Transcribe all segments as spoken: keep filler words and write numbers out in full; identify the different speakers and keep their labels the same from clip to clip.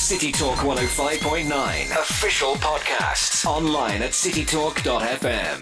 Speaker 1: City Talk one oh five point nine. Official podcasts. Online at city talk dot f m.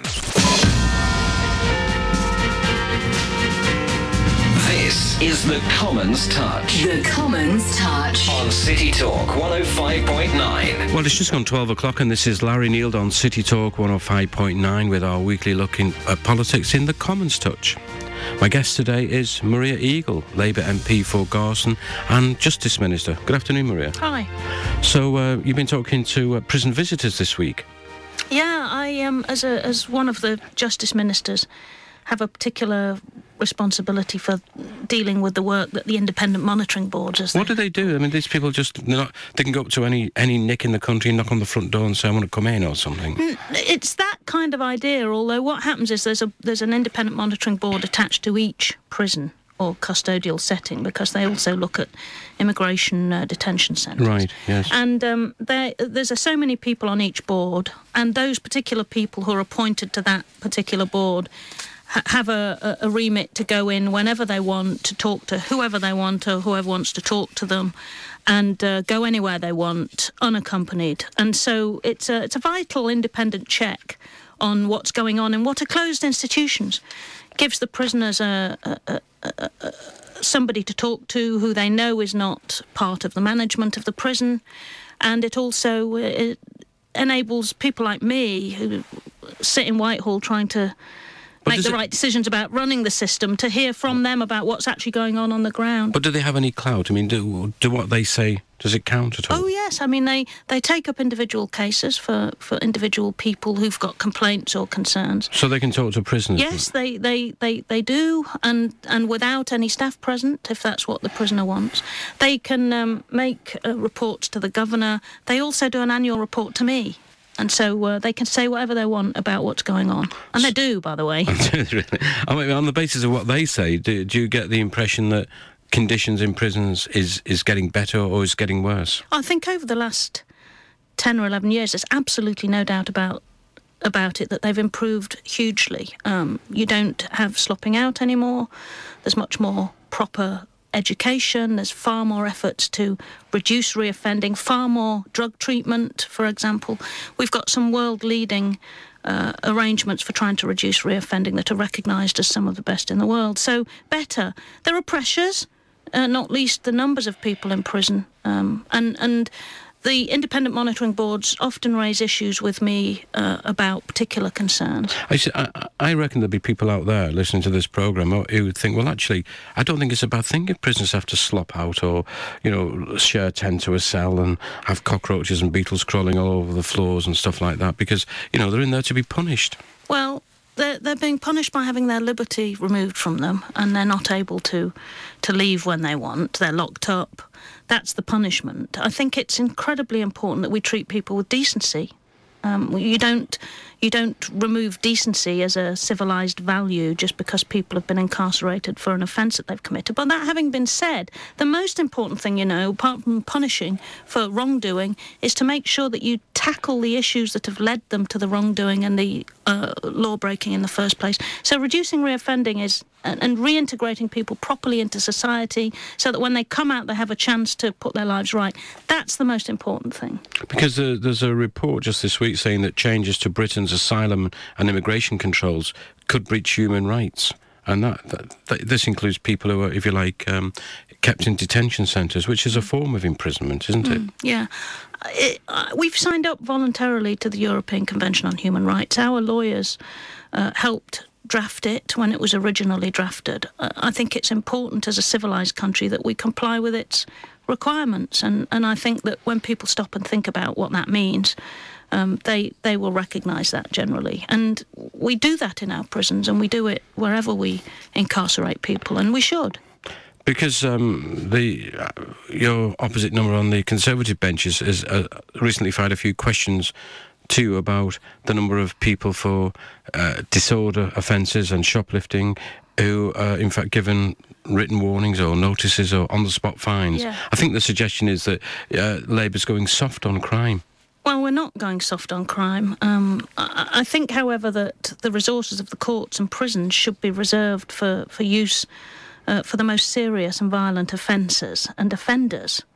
Speaker 1: This is The Commons Touch.
Speaker 2: The Commons Touch.
Speaker 1: On City Talk one oh five point nine.
Speaker 3: Well, it's just gone twelve o'clock and this is Larry Neild on City Talk one oh five point nine with our weekly look in, at politics in The Commons Touch. My guest today is Maria Eagle, Labour M P for Garson and Justice Minister. Good afternoon, Maria.
Speaker 4: Hi.
Speaker 3: So, uh, you've been talking to uh, prison visitors this week.
Speaker 4: Yeah, I, um, as, a, as one of the Justice Ministers, have a particular responsibility for dealing with the work that the Independent Monitoring Board does.
Speaker 3: What do they do? I mean, these people just, they're not, they can go up to any, any nick in the country and knock on the front door and say, I want to come in or something.
Speaker 4: It's that kind of idea, although what happens is there's a there's an Independent Monitoring Board attached to each prison or custodial setting, because they also look at immigration uh, detention centres.
Speaker 3: Right, yes.
Speaker 4: And um, there, there's uh, so many people on each board, and those particular people who are appointed to that particular board have a, a remit to go in whenever they want, to talk to whoever they want or whoever wants to talk to them, and uh, go anywhere they want unaccompanied. And so it's a, it's a vital independent check on what's going on in what are closed institutions. It gives the prisoners a, a, a, a, a, somebody to talk to who they know is not part of the management of the prison, and it also it enables people like me who sit in Whitehall trying to make the right decisions about running the system, to hear from them about what's actually going on on the ground.
Speaker 3: But do they have any clout? I mean, do, do what they say, does it count at all?
Speaker 4: Oh, yes. I mean, they, they take up individual cases for, for individual people who've got complaints or concerns.
Speaker 3: So they can talk to prisoners?
Speaker 4: Yes, they, they, they, they do, and, and without any staff present, if that's what the prisoner wants. They can um, make uh, reports to the governor. They also do an annual report to me. And so uh, they can say whatever they want about what's going on. And they do, by the way.
Speaker 3: Really? I mean, on the basis of what they say, do, do you get the impression that conditions in prisons is, is getting better or is getting worse?
Speaker 4: I think over the last ten or eleven years, there's absolutely no doubt about about it that they've improved hugely. Um, you don't have slopping out anymore. There's much more proper education. There's far more efforts to reduce reoffending, far more drug treatment, for example. We've got some world-leading uh, arrangements for trying to reduce reoffending that are recognised as some of the best in the world. So, better. There are pressures, uh, not least the numbers of people in prison, um, and and the independent monitoring boards often raise issues with me uh, about particular concerns.
Speaker 3: I, I, I reckon there'll be people out there listening to this programme who would think, well, actually, I don't think it's a bad thing if prisoners have to slop out or, you know, share a tent to a cell and have cockroaches and beetles crawling all over the floors and stuff like that, because, you know, they're in there to be punished.
Speaker 4: Well, They're, they're being punished by having their liberty removed from them, and they're not able to, to leave when they want. They're locked up. That's the punishment. I think it's incredibly important that we treat people with decency. Um, you don't you don't remove decency as a civilised value just because people have been incarcerated for an offence that they've committed. But that having been said, the most important thing, you know, apart from punishing for wrongdoing, is to make sure that you tackle the issues that have led them to the wrongdoing and the uh, law-breaking in the first place. So reducing reoffending is and, and reintegrating people properly into society so that when they come out they have a chance to put their lives right. That's the most important thing.
Speaker 3: Because uh, there's a report just this week saying that changes to Britain's asylum and immigration controls could breach human rights. And that, that, that this includes people who are, if you like, um, kept in detention centres, which is a form of imprisonment, isn't it?
Speaker 4: Mm, yeah. It, uh, we've signed up voluntarily to the European Convention on Human Rights. Our lawyers uh, helped draft it when it was originally drafted. Uh, I think it's important as a civilised country that we comply with its requirements. And, and I think that when people stop and think about what that means, Um, they, they will recognise that generally. And we do that in our prisons, and we do it wherever we incarcerate people, and we should.
Speaker 3: Because um, the uh, your opposite number on the Conservative bench has, has uh, recently fired a few questions too about the number of people for uh, disorder offences and shoplifting who are in fact given written warnings or notices or on-the-spot fines.
Speaker 4: Yeah.
Speaker 3: I think the suggestion is that uh, Labour's going soft on crime.
Speaker 4: Well, we're not going soft on crime. Um, I, I think, however, that the resources of the courts and prisons should be reserved for, for use uh, for the most serious and violent offences and offenders.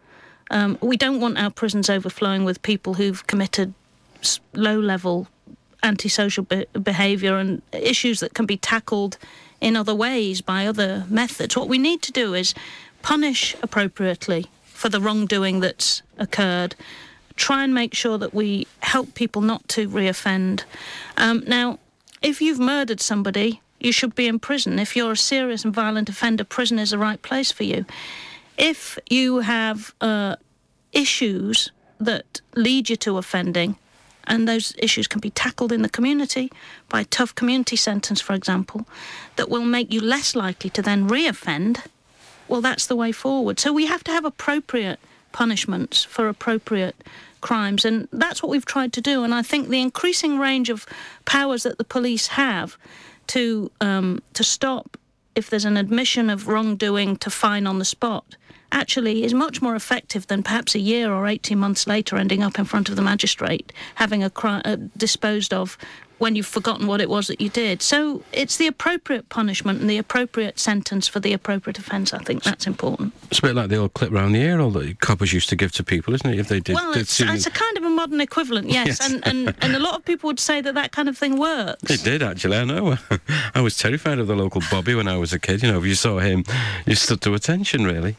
Speaker 4: Um, we don't want our prisons overflowing with people who've committed s- low-level antisocial be- behaviour and issues that can be tackled in other ways by other methods. What we need to do is punish appropriately for the wrongdoing that's occurred, try and make sure that we help people not to reoffend. Um, now, if you've murdered somebody, you should be in prison. If you're a serious and violent offender, prison is the right place for you. If you have uh, issues that lead you to offending, and those issues can be tackled in the community by a tough community sentence, for example, that will make you less likely to then reoffend, well, that's the way forward. So we have to have appropriate punishments for appropriate crimes, and that's what we've tried to do. And I think the increasing range of powers that the police have to um, to stop, if there's an admission of wrongdoing, to fine on the spot, actually is much more effective than perhaps a year or eighteen months later ending up in front of the magistrate, having a crime uh, disposed of when you've forgotten what it was that you did. So it's the appropriate punishment and the appropriate sentence for the appropriate offence. I think that's important.
Speaker 3: It's a bit like the old clip round the ear all that coppers used to give to people, isn't it? If they did.
Speaker 4: Well,
Speaker 3: did
Speaker 4: it's,
Speaker 3: see
Speaker 4: it's a kind of a modern equivalent, yes.
Speaker 3: Yes.
Speaker 4: and, and, and a lot of people would say that that kind of thing works.
Speaker 3: It did, actually, I know. I was terrified of the local Bobby when I was a kid. You know, if you saw him, you stood to attention, really.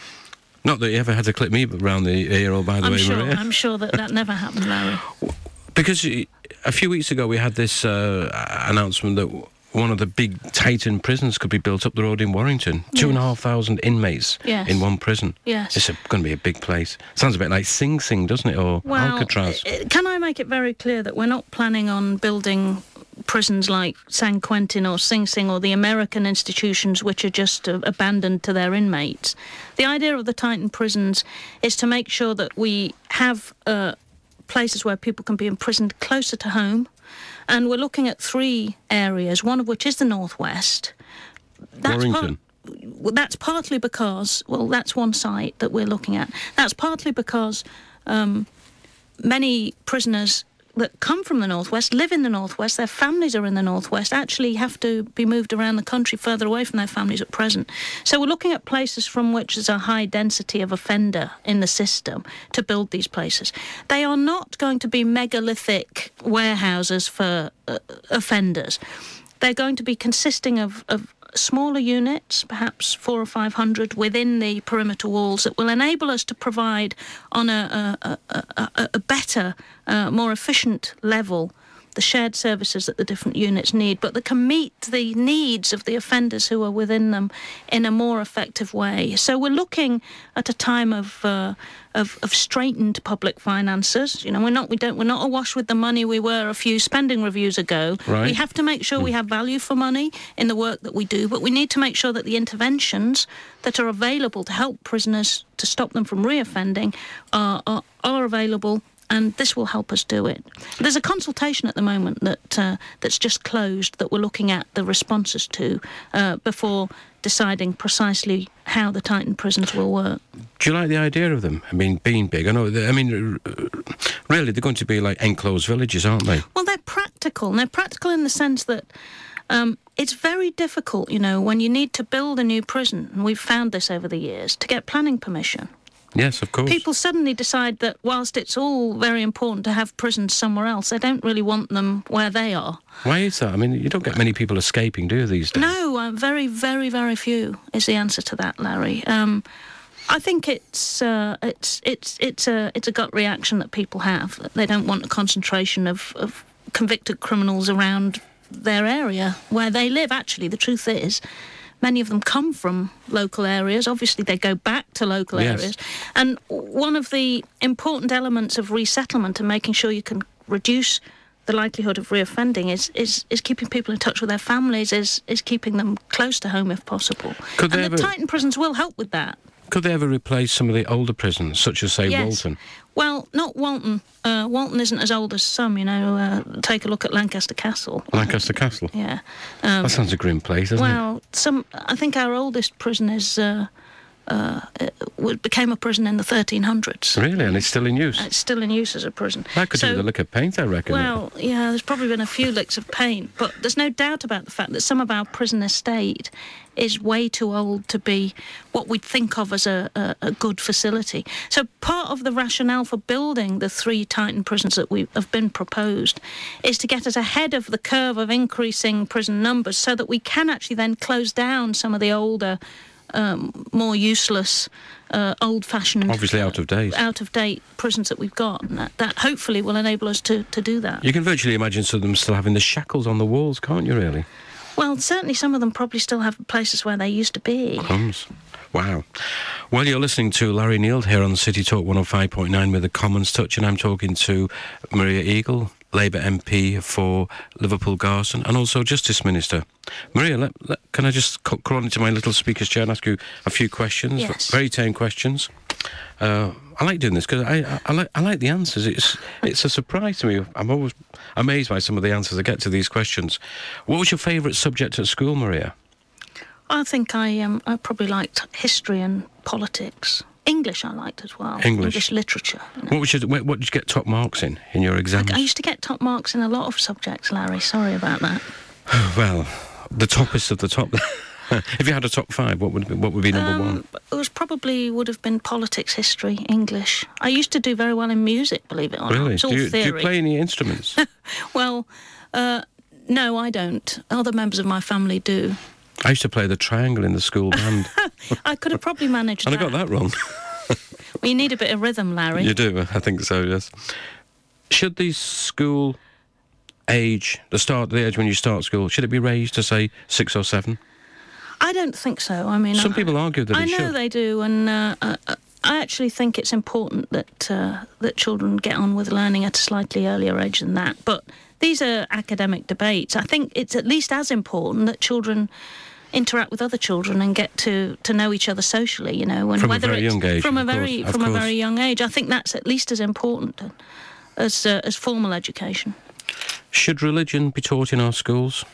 Speaker 3: Not that you ever had to clip me round the ear, or by the
Speaker 4: I'm
Speaker 3: way,
Speaker 4: sure,
Speaker 3: Maria.
Speaker 4: I'm sure that that never happened, Larry.
Speaker 3: Because a few weeks ago we had this uh, announcement that one of the big Titan prisons could be built up the road in Warrington. Two and a half thousand inmates
Speaker 4: Yes.
Speaker 3: in one prison.
Speaker 4: Yes.
Speaker 3: It's going to be a big place. Sounds a bit like Sing Sing, doesn't it? Or
Speaker 4: Well,
Speaker 3: Alcatraz.
Speaker 4: uh, can I make it very clear that we're not planning on building prisons like San Quentin or Sing Sing or the American institutions which are just uh, abandoned to their inmates. The idea of the Titan prisons is to make sure that we have uh, places where people can be imprisoned closer to home, and we're looking at three areas, one of which is the Northwest. That's
Speaker 3: Warrington.
Speaker 4: Well, that's partly because, well, that's one site that we're looking at. That's partly because um, many prisoners that come from the Northwest, live in the Northwest, their families are in the Northwest, actually have to be moved around the country further away from their families at present. So we're looking at places from which there's a high density of offender in the system to build these places. They are not going to be megalithic warehouses for uh, offenders. They're going to be consisting of, of smaller units, perhaps four or five hundred within the perimeter walls, that will enable us to provide on a, a, a, a, a better, uh, more efficient level the shared services that the different units need, but that can meet the needs of the offenders who are within them in a more effective way. So we're looking at a time of uh, of, of straitened public finances. You know, we're not we don't we're not awash with the money we were a few spending reviews ago.
Speaker 3: Right.
Speaker 4: We have to make sure we have value for money in the work that we do, but we need to make sure that the interventions that are available to help prisoners to stop them from reoffending are are, are available. And this will help us do it. There's a consultation at the moment that uh, that's just closed that we're looking at the responses to uh, before deciding precisely how the Titan prisons will work.
Speaker 3: Do you like the idea of them? I mean, being big. I know. I mean, really, they're going to be like enclosed villages, aren't they?
Speaker 4: Well, they're practical. And they're practical in the sense that um, it's very difficult, you know, when you need to build a new prison, and we've found this over the years, to get planning permission.
Speaker 3: Yes, of course.
Speaker 4: People suddenly decide that whilst it's all very important to have prisons somewhere else, they don't really want them where they are.
Speaker 3: Why is that? I mean, you don't get many people escaping, do you, these days?
Speaker 4: No, uh, very, very, very few is the answer to that, Larry. Um, I think it's uh, it's it's it's a it's a gut reaction that people have. That they don't want a concentration of, of convicted criminals around their area where they live. Actually, the truth is, many of them come from local areas. Obviously, they go back to local
Speaker 3: Yes.
Speaker 4: areas. And one of the important elements of resettlement and making sure you can reduce the likelihood of reoffending is, is, is keeping people in touch with their families, is, is keeping them close to home if possible.
Speaker 3: Could they
Speaker 4: and the
Speaker 3: ever-
Speaker 4: Titan prisons will help with that.
Speaker 3: Could they ever replace some of the older prisons, such as, say,
Speaker 4: Yes.
Speaker 3: Walton?
Speaker 4: Well, not Walton. Uh, Walton isn't as old as some, you know. Uh, take a look at Lancaster Castle.
Speaker 3: Lancaster Castle?
Speaker 4: Yeah. Um,
Speaker 3: That sounds a grim place, doesn't it?
Speaker 4: Well, some. I think our oldest prison is uh, uh, it w- became a prison in the thirteen hundreds.
Speaker 3: Really? And it's still in use?
Speaker 4: It's still in use as a prison.
Speaker 3: That could
Speaker 4: So-
Speaker 3: do with a lick of paint, I reckon.
Speaker 4: Well, yeah, there's probably been a few licks of paint, but there's no doubt about the fact that some of our prison estate is way too old to be what we'd think of as a, a, a good facility. So part of the rationale for building the three Titan prisons that we have been proposed is to get us ahead of the curve of increasing prison numbers so that we can actually then close down some of the older, um, more useless, uh, old-fashioned...
Speaker 3: Obviously out of date.
Speaker 4: out-of-date prisons that we've got. And that, that hopefully will enable us to, to do that.
Speaker 3: You can virtually imagine some of them still having the shackles on the walls, can't you, really?
Speaker 4: Well, certainly some of them probably still have places where they used to be.
Speaker 3: Crumbs. Wow. Well, you're listening to Larry Neild here on City Talk one oh five point nine with the Commons Touch, and I'm talking to Maria Eagle, Labour M P for Liverpool Garson, and also Justice Minister. Maria, let, let, can I just c- crawl into my little speaker's chair and ask you a few questions?
Speaker 4: Yes.
Speaker 3: Very tame questions. Uh, I like doing this because I, I, I, like, I like the answers. It's it's a surprise to me. I'm always amazed by some of the answers I get to these questions. What was your favourite subject at school, Maria?
Speaker 4: I think I um, I probably liked history and politics. English I liked as well.
Speaker 3: English.
Speaker 4: English literature. You know.
Speaker 3: What, was your, what what did you get top marks in, in your exams?
Speaker 4: I used to get top marks in a lot of subjects, Larry. Sorry about that.
Speaker 3: Well, the toppest of the top. If you had a top five, what would be, what would be number
Speaker 4: Um,
Speaker 3: one?
Speaker 4: It was probably would have been politics, history, English. I used to do very well in music, believe it or not.
Speaker 3: Really?
Speaker 4: It's all
Speaker 3: Do you, do
Speaker 4: theory.
Speaker 3: you play any instruments?
Speaker 4: Well, uh, no, I don't. Other members of my family do.
Speaker 3: I used to play the triangle in the school band,
Speaker 4: I could have probably managed
Speaker 3: and
Speaker 4: that.
Speaker 3: I got that wrong.
Speaker 4: Well, you need a bit of rhythm, Larry.
Speaker 3: You do, I think so. Yes. Should the school age, the start, the age when you start school, should it be raised to say six or seven?
Speaker 4: I don't think so. I mean,
Speaker 3: Some
Speaker 4: I,
Speaker 3: people argue that
Speaker 4: I
Speaker 3: it
Speaker 4: know
Speaker 3: should.
Speaker 4: they do, and uh, uh, I actually think it's important that uh, that children get on with learning at a slightly earlier age than that. But these are academic debates. I think it's at least as important that children interact with other children and get to, to know each other socially. You know, and
Speaker 3: From a
Speaker 4: whether
Speaker 3: very
Speaker 4: it's
Speaker 3: young age,
Speaker 4: from a
Speaker 3: of
Speaker 4: very
Speaker 3: course, of
Speaker 4: from a
Speaker 3: course.
Speaker 4: very young age. I think that's at least as important as uh, as formal education.
Speaker 3: Should religion be taught in our schools?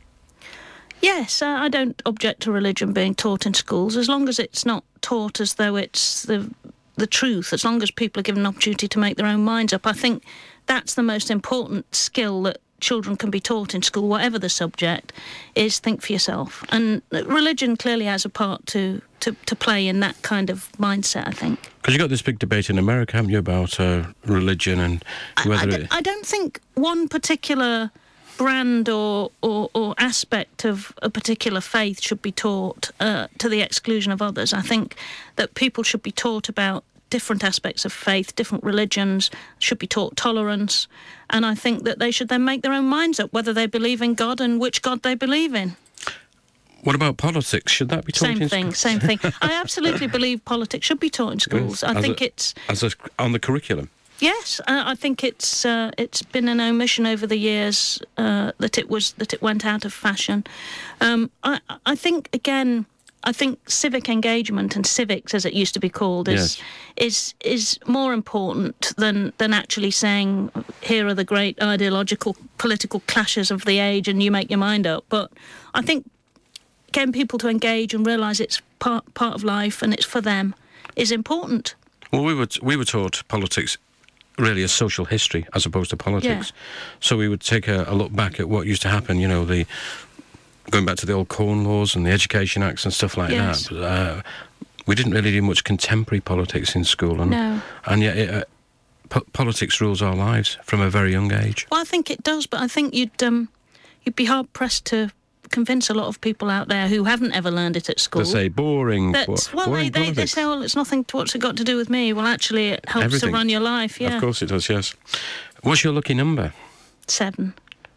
Speaker 4: Yes, uh, I don't object to religion being taught in schools, as long as it's not taught as though it's the the truth, as long as people are given an opportunity to make their own minds up. I think that's the most important skill that children can be taught in school, whatever the subject, is think for yourself. And religion clearly has a part to, to, to play in that kind of mindset, I think.
Speaker 3: Because you got this big debate in America, haven't you, about uh, religion and
Speaker 4: I,
Speaker 3: whether
Speaker 4: I,
Speaker 3: it...
Speaker 4: d- I don't think one particular brand or, or, or aspect of a particular faith should be taught uh, to the exclusion of others. I think that people should be taught about different aspects of faith, different religions, should be taught tolerance, and I think that they should then make their own minds up whether they believe in God and which God they believe in.
Speaker 3: What about politics? Should that be taught
Speaker 4: Same
Speaker 3: in
Speaker 4: thing,
Speaker 3: schools?
Speaker 4: same thing. I absolutely believe politics should be taught in schools. I
Speaker 3: As
Speaker 4: think
Speaker 3: a-
Speaker 4: it's...
Speaker 3: As a, on the curriculum?
Speaker 4: Yes, uh, I think it's uh, it's been an omission over the years uh, that it was that it went out of fashion. Um, I I think again, I think civic engagement and civics, as it used to be called, is is is more important than than actually saying here are the great ideological political clashes of the age and you make your mind up. But I think getting people to engage and realise it's part part of life and it's for them is important.
Speaker 3: Well, we were, t- we were taught politics really as social history as opposed to politics. So we would take a, a look back at what used to happen, you know, the going back to the old Corn Laws and the Education Acts and stuff like
Speaker 4: Yes.
Speaker 3: that. But, uh, we didn't really do much contemporary politics in school. And,
Speaker 4: No.
Speaker 3: and yet it, uh, po- politics rules our lives from a very young age.
Speaker 4: Well, I think it does, but I think you'd um, you'd be hard pressed to convince a lot of people out there who haven't ever learned it at school.
Speaker 3: They say boring,
Speaker 4: that,
Speaker 3: bo-
Speaker 4: well,
Speaker 3: boring
Speaker 4: they, they, they
Speaker 3: politics.
Speaker 4: say, well, it's nothing to what's it got to do with me. Well, actually, it helps
Speaker 3: Everything.
Speaker 4: to run your life. Yeah,
Speaker 3: Of course it does, yes. What's your lucky number?
Speaker 4: seven.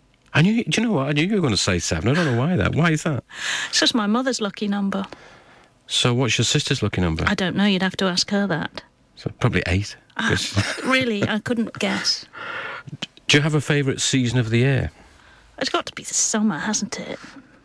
Speaker 3: I knew. Do you know what? I knew you were going to say seven. I don't know why that. Why is that?
Speaker 4: It's just my mother's lucky number.
Speaker 3: So what's your sister's lucky number?
Speaker 4: I don't know. You'd have to ask her that.
Speaker 3: So probably eight. 'Cause-
Speaker 4: Really, I couldn't guess.
Speaker 3: Do you have a favourite season of the year?
Speaker 4: It's got to be the summer, hasn't it?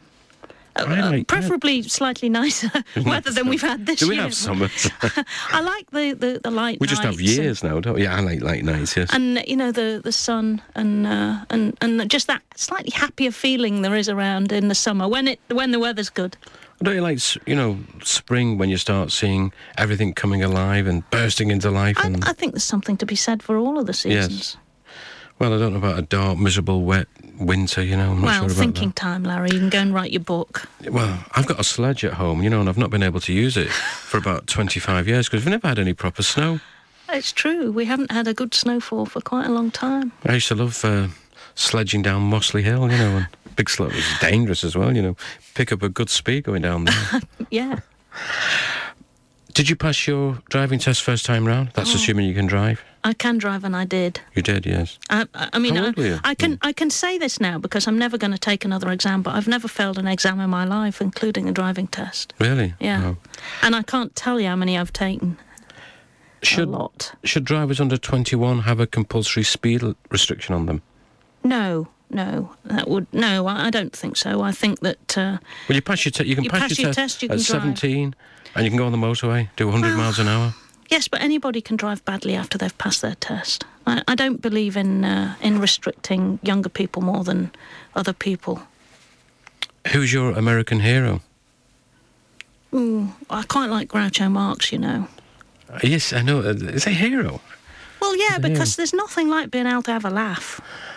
Speaker 4: Uh,
Speaker 3: I
Speaker 4: uh,
Speaker 3: like-
Speaker 4: preferably slightly nicer weather than we've had this
Speaker 3: Do we
Speaker 4: year.
Speaker 3: have summers?
Speaker 4: I like the, the, the light
Speaker 3: we just have
Speaker 4: nights and-
Speaker 3: years now, don't we? Yeah, I like late nights, yes.
Speaker 4: And you know the the sun and uh, and and just that slightly happier feeling there is around in the summer when it when the weather's good.
Speaker 3: Don't you like, s- you know, spring when you start seeing everything coming alive and bursting into life?
Speaker 4: I,
Speaker 3: And
Speaker 4: I think there's something to be said for all of the seasons.
Speaker 3: well, I don't know about a dark, miserable, wet winter. You know, I'm not
Speaker 4: Well,
Speaker 3: sure about
Speaker 4: thinking time, Larry. You can go and write your book.
Speaker 3: that. Well, I've got a sledge at home, you know, and I've not been able to use it for about twenty-five years because we've never had any proper snow.
Speaker 4: It's true. We haven't had a good snowfall for quite a long time.
Speaker 3: I used to love uh, sledging down Mossley Hill, you know, and big slope was dangerous as well, you know. Pick up a good speed going down there.
Speaker 4: Yeah.
Speaker 3: Did you pass your driving test first time round? That's
Speaker 4: Oh.
Speaker 3: assuming you can drive.
Speaker 4: I can drive, and I did.
Speaker 3: You did, yes.
Speaker 4: I, I I mean,
Speaker 3: How
Speaker 4: I,
Speaker 3: old were you?
Speaker 4: I can I can say this now because I'm never going to take another exam, but I've never failed an exam in my life, including a driving test.
Speaker 3: Really?
Speaker 4: Yeah.
Speaker 3: Oh.
Speaker 4: And I can't tell you how many I've taken.
Speaker 3: Should
Speaker 4: A lot.
Speaker 3: should drivers under twenty-one have a compulsory speed l- restriction on them?
Speaker 4: No, no, that would no. I, I don't think so. I think that uh,
Speaker 3: Well, you pass your te- you can
Speaker 4: You
Speaker 3: pass,
Speaker 4: pass
Speaker 3: your,
Speaker 4: your
Speaker 3: test,
Speaker 4: test, you
Speaker 3: at
Speaker 4: can drive.
Speaker 3: seventeen, and you can go on the motorway, do one hundred
Speaker 4: Well,
Speaker 3: miles an hour.
Speaker 4: yes, but anybody can drive badly after they've passed their test. I, I don't believe in uh, in restricting younger people more than other people.
Speaker 3: Who's your American hero?
Speaker 4: Ooh, I quite like Groucho Marx, you know.
Speaker 3: Uh, Yes, I know. Uh, Is a hero?
Speaker 4: Well, yeah,
Speaker 3: Yeah.
Speaker 4: because there's nothing like being able to have a laugh.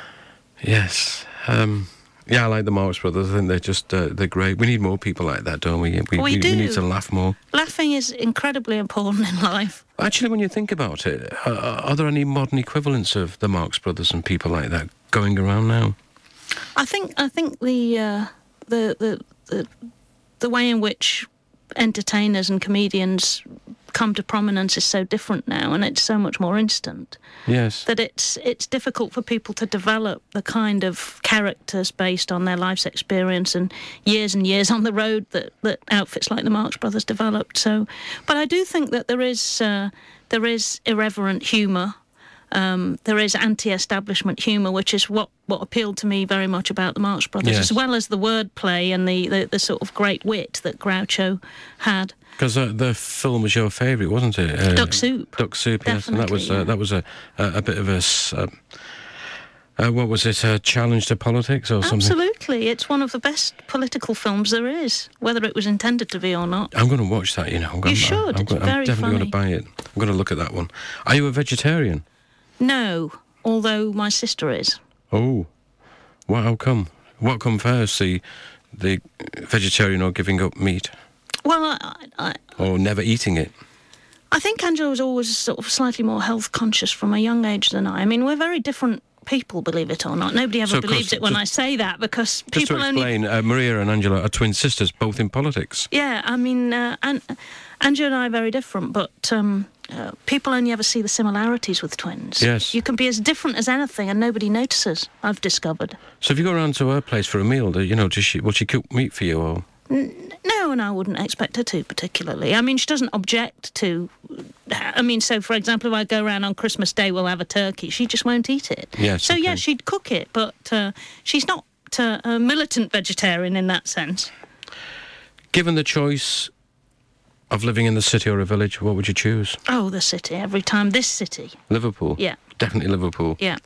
Speaker 3: Yes. Um, yeah, I like the Marx Brothers. I think they're just uh, they're great. We need more people like that, don't we? We,
Speaker 4: We do.
Speaker 3: need to laugh more.
Speaker 4: Laughing is incredibly important in life.
Speaker 3: Actually, when you think about it, uh, are there any modern equivalents of the Marx Brothers and people like that going around now?
Speaker 4: I think I think the uh, the, the the the way in which entertainers and comedians come to prominence is so different now, and it's so much more instant
Speaker 3: Yes.
Speaker 4: that it's it's difficult for people to develop the kind of characters based on their life's experience and years and years on the road that, that outfits like the Marx Brothers developed. So, but I do think that there is uh, there is irreverent humour. Um, there is anti-establishment humour, which is what, what appealed to me very much about the Marx Brothers,
Speaker 3: Yes.
Speaker 4: as well as the wordplay and the, the, the sort of great wit that Groucho had.
Speaker 3: Because uh, the film was your favourite, wasn't it? Uh,
Speaker 4: Duck Soup.
Speaker 3: Duck Soup, yes. And that was
Speaker 4: Definitely,
Speaker 3: uh, that was a a, a bit of a s- uh, uh, what was it? A challenge to politics or something?
Speaker 4: Absolutely. It's one of the best political films there is, whether it was intended to be or not.
Speaker 3: I'm going to watch that. You know, I'm
Speaker 4: You
Speaker 3: gonna,
Speaker 4: should,
Speaker 3: I'm,
Speaker 4: it's
Speaker 3: gonna- I'm
Speaker 4: very
Speaker 3: definitely going
Speaker 4: funny.
Speaker 3: to buy it. I'm going to look at that one. Are you a vegetarian?
Speaker 4: No, although my sister is.
Speaker 3: Oh, what? How come? What come first? The the vegetarian or giving up meat,
Speaker 4: Well, I, I,
Speaker 3: or never eating it?
Speaker 4: I think Angela was always sort of slightly more health conscious from a young age than I. I mean, we're very different people, believe it or not. Nobody ever
Speaker 3: So, of course,
Speaker 4: believes it when
Speaker 3: just-
Speaker 4: I say that because
Speaker 3: Just
Speaker 4: people
Speaker 3: to
Speaker 4: only.
Speaker 3: explain, uh, Maria and Angela are twin sisters, both in politics.
Speaker 4: Yeah, I mean, uh, and Angela and I are very different, but um, uh, people only ever see the similarities with twins.
Speaker 3: Yes.
Speaker 4: You can be as different as anything and nobody notices, I've discovered.
Speaker 3: So if you go around to her place for a meal, do, you know, does she will she cook meat for you or?
Speaker 4: No, and I wouldn't expect her to particularly. I mean, she doesn't object to. I mean, so for example, if I go around on Christmas Day, we'll have a turkey. She just won't eat it.
Speaker 3: Yes,
Speaker 4: So
Speaker 3: okay.
Speaker 4: yeah, she'd cook it, but uh, she's not uh, a militant vegetarian in that sense.
Speaker 3: Given the choice of living in the city or a village, what would you choose?
Speaker 4: Oh, the city every time. This city.
Speaker 3: Liverpool.
Speaker 4: Yeah,
Speaker 3: Definitely Liverpool.
Speaker 4: yeah.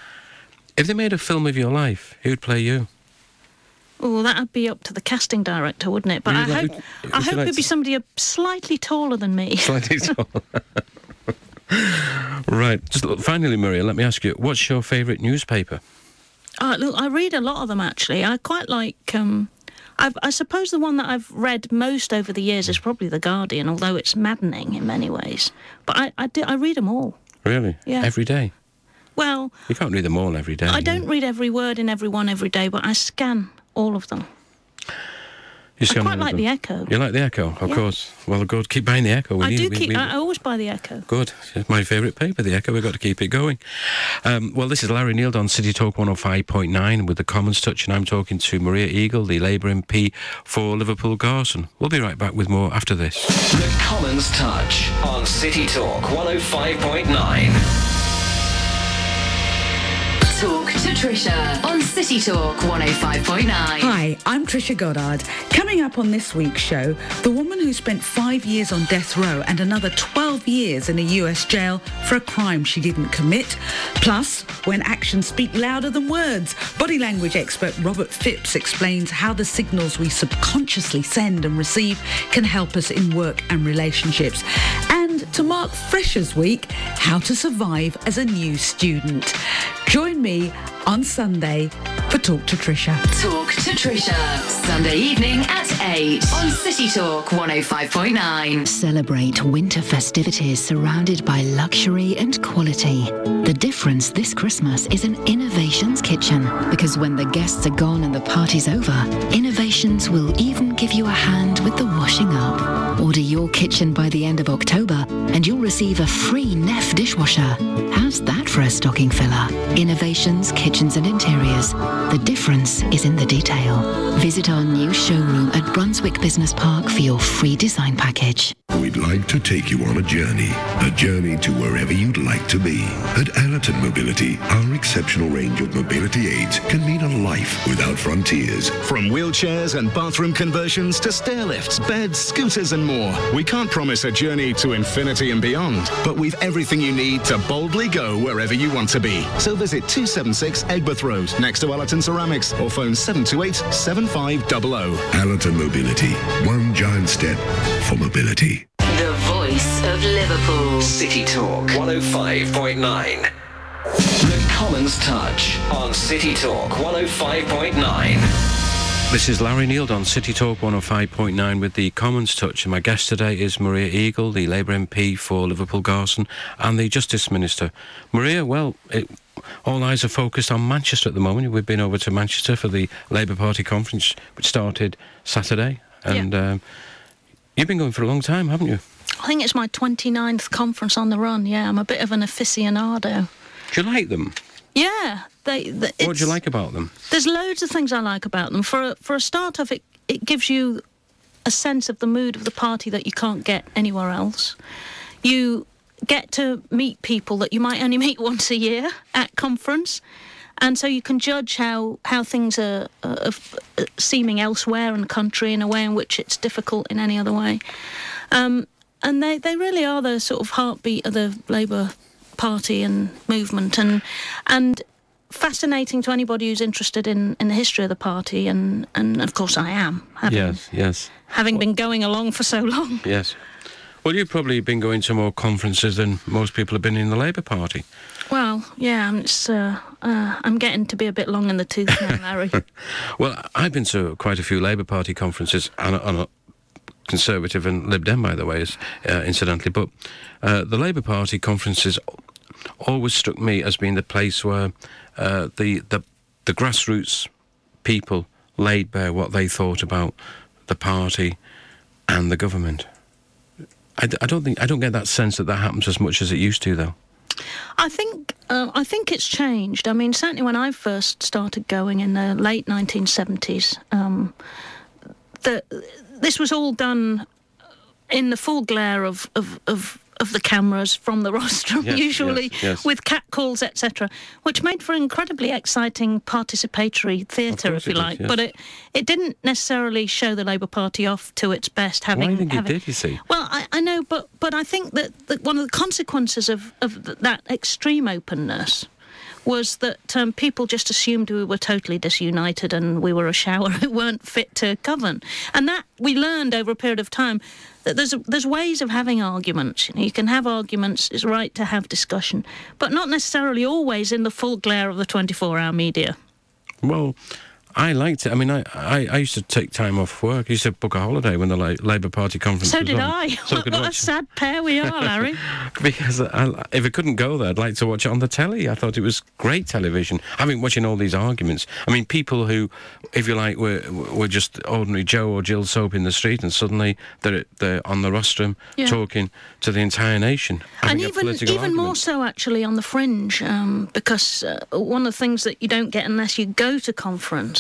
Speaker 3: If they made a film of your life, who'd play you?
Speaker 4: Oh, that'd be up to the casting director, wouldn't it? But
Speaker 3: Would
Speaker 4: I
Speaker 3: you like-
Speaker 4: hope,
Speaker 3: would
Speaker 4: I
Speaker 3: you
Speaker 4: hope
Speaker 3: like
Speaker 4: it'd be
Speaker 3: to-
Speaker 4: somebody a- slightly taller than me.
Speaker 3: Slightly tall. Right. Just look, finally, Maria, let me ask you, what's your favourite newspaper?
Speaker 4: Uh, look, I read a lot of them actually. I quite like. Um, I've, I suppose the one that I've read most over the years is probably The Guardian, although it's maddening in many ways. But I, I, do, I read them all.
Speaker 3: Really?
Speaker 4: Yeah.
Speaker 3: Every day?
Speaker 4: Well,
Speaker 3: You can't read them all every day.
Speaker 4: I
Speaker 3: you
Speaker 4: don't
Speaker 3: know.
Speaker 4: read every word in every one every day, but I scan all of them.
Speaker 3: You
Speaker 4: I
Speaker 3: scan
Speaker 4: quite
Speaker 3: all of
Speaker 4: like
Speaker 3: them.
Speaker 4: The Echo.
Speaker 3: You like the Echo, of
Speaker 4: Yeah.
Speaker 3: course. Well, good. Keep buying the Echo. We
Speaker 4: I
Speaker 3: need,
Speaker 4: do
Speaker 3: we-
Speaker 4: keep.
Speaker 3: we-
Speaker 4: I, I always buy The Echo.
Speaker 3: Good. It's my favourite paper, The Echo. We've got to keep it going. Um, well, this is Larry Neald on City Talk one oh five point nine with the Commons Touch, and I'm talking to Maria Eagle, the Labour M P for Liverpool Garson. We'll be right back with more after this.
Speaker 1: The Commons Touch on City Talk one oh five point nine.
Speaker 2: Talk to Trisha on City Talk one oh five point nine.
Speaker 5: Hi, I'm Trisha Goddard. Coming up on this week's show, the woman who spent five years on death row and another twelve years in a U S jail for a crime she didn't commit. Plus, when actions speak louder than words, body language expert Robert Phipps explains how the signals we subconsciously send and receive can help us in work and relationships. And to mark Freshers Week, how to survive as a new student. Join me on Sunday for Talk to Trisha.
Speaker 2: Talk to Trisha, Sunday evening at eight on City Talk one oh five point nine.
Speaker 6: Celebrate winter festivities surrounded by luxury and quality. The difference this Christmas is an Innovations kitchen, because when the guests are gone and the party's over, Innovations will even give you a hand with the washing up. Order your kitchen by the end of October and you'll receive a free Neff dishwasher. How's that for a stocking filler? Innovations Kitchens and Interiors. The difference is in the detail. Visit our new showroom at Brunswick Business Park for your free design package.
Speaker 7: We'd like to take you on a journey, a journey to wherever you'd like to be. At Allerton Mobility, our exceptional range of mobility aids can mean a life without frontiers.
Speaker 8: From wheelchairs and bathroom conversions to stair lifts, beds, scooters and more. We can't promise a journey to infinity and beyond, but we've everything you need to boldly go wherever you want to be. So visit two seventy-six Egbert Road, next to Allerton Ceramics, or phone seven two eight, seven five zero zero.
Speaker 7: Allerton Mobility, one giant step for mobility.
Speaker 2: The voice of Liverpool.
Speaker 1: City Talk one oh five point nine. The Commons Touch on City Talk one oh five point nine.
Speaker 3: This is Larry Neild on City Talk one oh five point nine with the Commons Touch, and my guest today is Maria Eagle, the Labour M P for Liverpool Garson and the Justice Minister. Maria, well, it, all eyes are focused on Manchester at the moment. We've been over to Manchester for the Labour Party conference, which started Saturday, and
Speaker 4: Yeah.
Speaker 3: um, you've been going for a long time, haven't you?
Speaker 4: I think it's my twenty-ninth conference on the run. Yeah, I'm a bit of an aficionado.
Speaker 3: Do you like them?
Speaker 4: Yeah, they. The,
Speaker 3: What do you like about them?
Speaker 4: There's loads of things I like about them. For a, for a start off, it it gives you a sense of the mood of the party that you can't get anywhere else. You get to meet people that you might only meet once a year at conference, and so you can judge how how things are, are, are seeming elsewhere in the country in a way in which it's difficult in any other way. Um, and they, they really are the sort of heartbeat of the Labour Party and movement, and and fascinating to anybody who's interested in, in the history of the party, and, and of course I am, having,
Speaker 3: Yes, yes.
Speaker 4: having been going along for so long.
Speaker 3: Yes. Well, you've probably been going to more conferences than most people have been in the Labour Party.
Speaker 4: Well, yeah, it's, uh, uh, I'm getting to be a bit long in the tooth now, Larry.
Speaker 3: Well, I've been to quite a few Labour Party conferences, and, and Conservative and Lib Dem, by the way, is, uh, incidentally, but uh, the Labour Party conferences always struck me as being the place where uh, the, the the grassroots people laid bare what they thought about the party and the government. I, d- I don't think I don't get that sense that that happens as much as it used to, though.
Speaker 4: I think uh, I think it's changed. I mean, certainly when I first started going in the late nineteen seventies, um, the, this was all done in the full glare of of, of of the cameras from the rostrum,
Speaker 3: Yes,
Speaker 4: usually
Speaker 3: yes, yes.
Speaker 4: with catcalls, et cetera, which made for incredibly exciting participatory theatre,
Speaker 3: course
Speaker 4: if you
Speaker 3: it did,
Speaker 4: like.
Speaker 3: yes.
Speaker 4: But it it didn't necessarily show the Labour Party off to its best. Having,
Speaker 3: Well, I think it
Speaker 4: having,
Speaker 3: did, you see.
Speaker 4: Well, I, I know, but but I think that, that one of the consequences of, of th- that extreme openness was that um, people just assumed we were totally disunited and we were a shower who weren't fit to govern. And that we learned over a period of time that there's there's ways of having arguments. You know, you can have arguments, it's right to have discussion, but not necessarily always in the full glare of the twenty-four hour media.
Speaker 3: Well, I liked it. I mean, I, I, I used to take time off work. I used to book a holiday when the La- Labour Party conference
Speaker 4: So
Speaker 3: was
Speaker 4: did
Speaker 3: on.
Speaker 4: I.
Speaker 3: So I
Speaker 4: What,
Speaker 3: could
Speaker 4: what a
Speaker 3: watch-
Speaker 4: sad pair we are, Larry.
Speaker 3: Because I, if I couldn't go there, I'd like to watch it on the telly. I thought it was great television. I mean, watching all these arguments. I mean, people who, if you like, were were just ordinary Joe or Jill Soap in the street, and suddenly they're they're on the rostrum
Speaker 4: Yeah.
Speaker 3: talking to the entire nation.
Speaker 4: And
Speaker 3: having a
Speaker 4: even
Speaker 3: political
Speaker 4: even more
Speaker 3: argument.
Speaker 4: so actually on the fringe, um, because uh, one of the things that you don't get unless you go to conference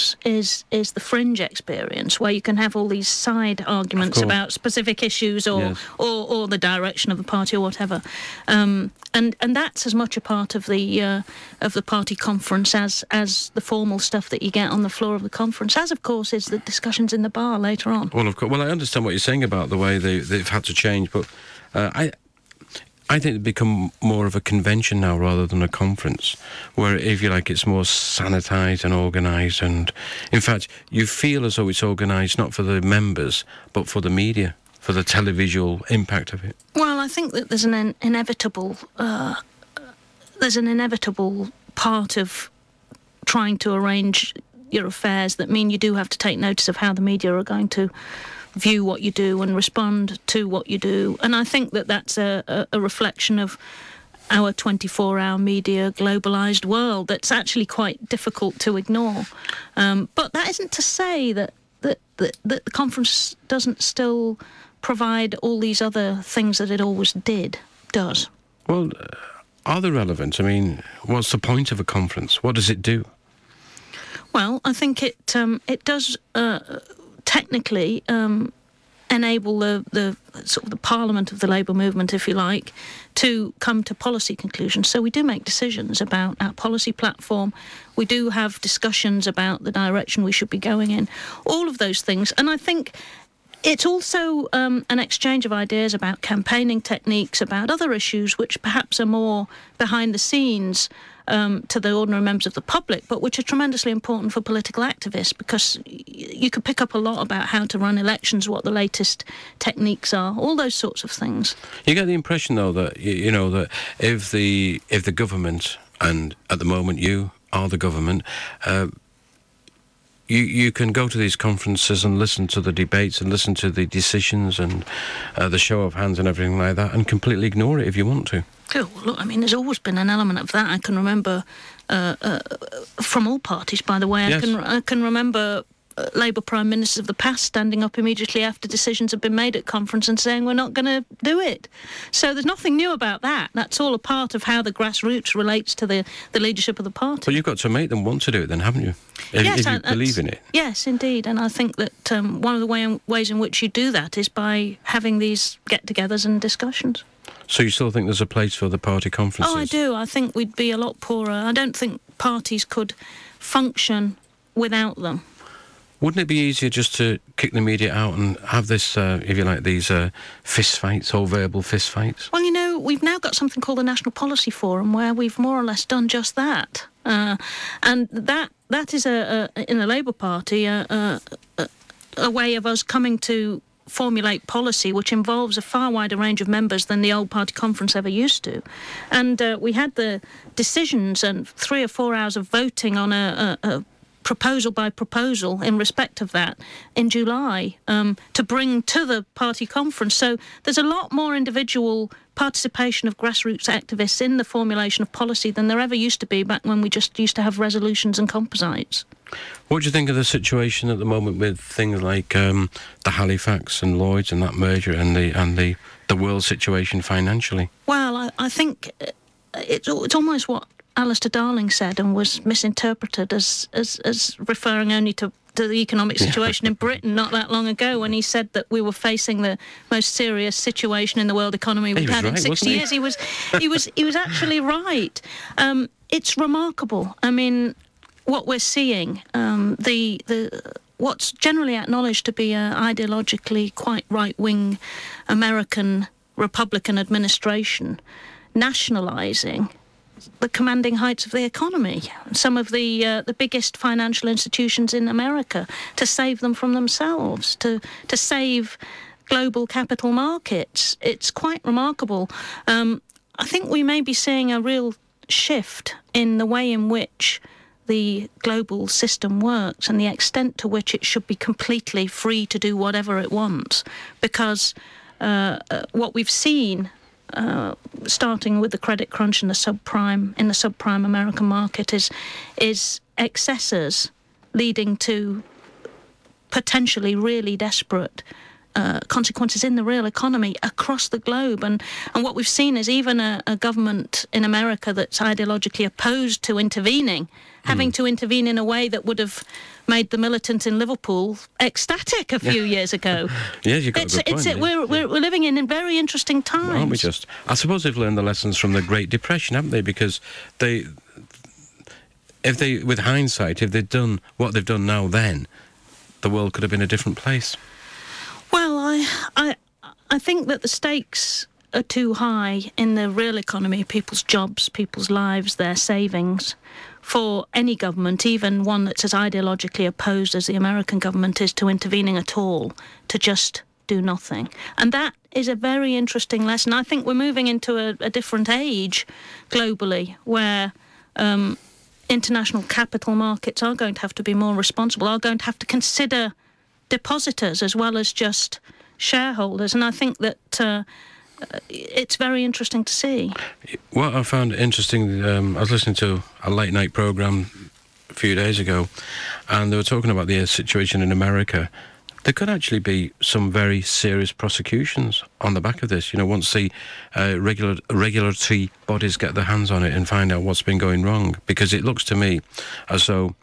Speaker 4: course, is is the fringe experience, where you can have all these side arguments about specific issues or,
Speaker 3: yes.
Speaker 4: or or the direction of the party or whatever, um, and and that's as much a part of the uh, of the party conference as as the formal stuff that you get on the floor of the conference, as of course is the discussions in the bar later on.
Speaker 3: Well, of course. Well, I understand what you're saying about the way they, they've had to change, but uh, I. I think it's become more of a convention now rather than a conference, where, if you like, it's more sanitised and organised, and, in fact, you feel as though it's organised not for the members, but for the media, for the televisual impact of it.
Speaker 4: Well, I think that there's an in- inevitable, uh, there's an inevitable part of trying to arrange your affairs that mean you do have to take notice of how the media are going to view what you do and respond to what you do. And I think that that's a, a, a reflection of our twenty-four hour media globalised world that's actually quite difficult to ignore. Um, but that isn't to say that, that, that, that the conference doesn't still provide all these other things that it always did, does.
Speaker 3: Well, uh, are they relevant? I mean, what's the point of a conference? What does it do?
Speaker 4: Well, I think it um, it does... Uh, technically um, enable the, the sort of the parliament of the Labour movement, if you like, to come to policy conclusions. So we do make decisions about our policy platform. We do have discussions about the direction we should be going in, all of those things. And I think it's also um, an exchange of ideas about campaigning techniques, about other issues which perhaps are more behind the scenes Um, to the ordinary members of the public, but which are tremendously important for political activists, because y- you could pick up a lot about how to run elections, what the latest techniques are, all those sorts of things.
Speaker 3: You get the impression, though, that you, you know that if the if the government, and at the moment you are the government, uh, you you can go to these conferences and listen to the debates and listen to the decisions and uh, the show of hands and everything like that, and completely ignore it if you want to.
Speaker 4: Oh, look, I mean, there's always been an element of that. I can remember uh, uh, from all parties, by the way.
Speaker 3: Yes.
Speaker 4: I can I can remember uh, Labour Prime Ministers of the past standing up immediately after decisions have been made at conference and saying we're not going to do it. So there's nothing new about that. That's all a part of how the grassroots relates to the, the leadership of the party.
Speaker 3: But you've got to make them want to do it then, haven't you? If,
Speaker 4: yes,
Speaker 3: if you
Speaker 4: and
Speaker 3: believe in it.
Speaker 4: Yes, indeed. And I think that um, one of the way, ways in which you do that is by having these get-togethers and discussions.
Speaker 3: So you still think there's a place for the party conferences?
Speaker 4: Oh, I do. I think we'd be a lot poorer. I don't think parties could function without them.
Speaker 3: Wouldn't it be easier just to kick the media out and have this, uh, if you like, these uh, fist fights or verbal fist fights?
Speaker 4: Well, you know, we've now got something called the National Policy Forum, where we've more or less done just that. Uh, and that that is, a, a in the Labour Party, a, a, a way of us coming to formulate policy which involves a far wider range of members than the old party conference ever used to. And uh, we had the decisions and three or four hours of voting on a, a, a proposal by proposal in respect of that in July um, to bring to the party conference. So there's a lot more individual participation of grassroots activists in the formulation of policy than there ever used to be back when we just used to have resolutions and composites.
Speaker 3: What do you think of the situation at the moment with things like um, the Halifax and Lloyds and that merger and the and the, the world situation financially?
Speaker 4: Well, I, I think it's, it's almost what Alistair Darling said and was misinterpreted as as, as referring only to, to the economic situation in Britain not that long ago, when he said that we were facing the most serious situation in the world economy we've had in sixty years. He was he was he was actually right. Um, it's remarkable. I mean, what we're seeing, um, the the what's generally acknowledged to be an ideologically quite right-wing American Republican administration nationalising the commanding heights of the economy, some of the uh, the biggest financial institutions in America, to save them from themselves, to to save global capital markets. It's quite remarkable. Um, I think we may be seeing a real shift in the way in which the global system works and the extent to which it should be completely free to do whatever it wants, because uh, uh, what we've seen, uh, starting with the credit crunch and the subprime in the subprime American market, is is excesses leading to potentially really desperate Uh, consequences in the real economy across the globe. And, and what we've seen is even a, a government in America that's ideologically opposed to intervening, having mm. to intervene in a way that would have made the militants in Liverpool ecstatic a few years ago.
Speaker 3: Yes, you've got
Speaker 4: it's,
Speaker 3: a good point.
Speaker 4: It's,
Speaker 3: yeah.
Speaker 4: we're, we're, we're living in, in very interesting times.
Speaker 3: Well, aren't we just? I suppose they've learned the lessons from the Great Depression, haven't they? Because they, if they, with hindsight, if they'd done what they've done now then, the world could have been a different place.
Speaker 4: Well, I, I, I think that the stakes are too high in the real economy, people's jobs, people's lives, their savings, for any government, even one that's as ideologically opposed as the American government is, to intervening at all, to just do nothing. And that is a very interesting lesson. I think we're moving into a, a different age globally, where um, international capital markets are going to have to be more responsible, are going to have to consider depositors as well as just shareholders. And I think that uh, it's very interesting to see.
Speaker 3: What I found interesting, um, I was listening to a late night programme a few days ago, and they were talking about the situation in America. There could actually be some very serious prosecutions on the back of this, you know, once the uh, regular, regulatory bodies get their hands on it and find out what's been going wrong. Because it looks to me as though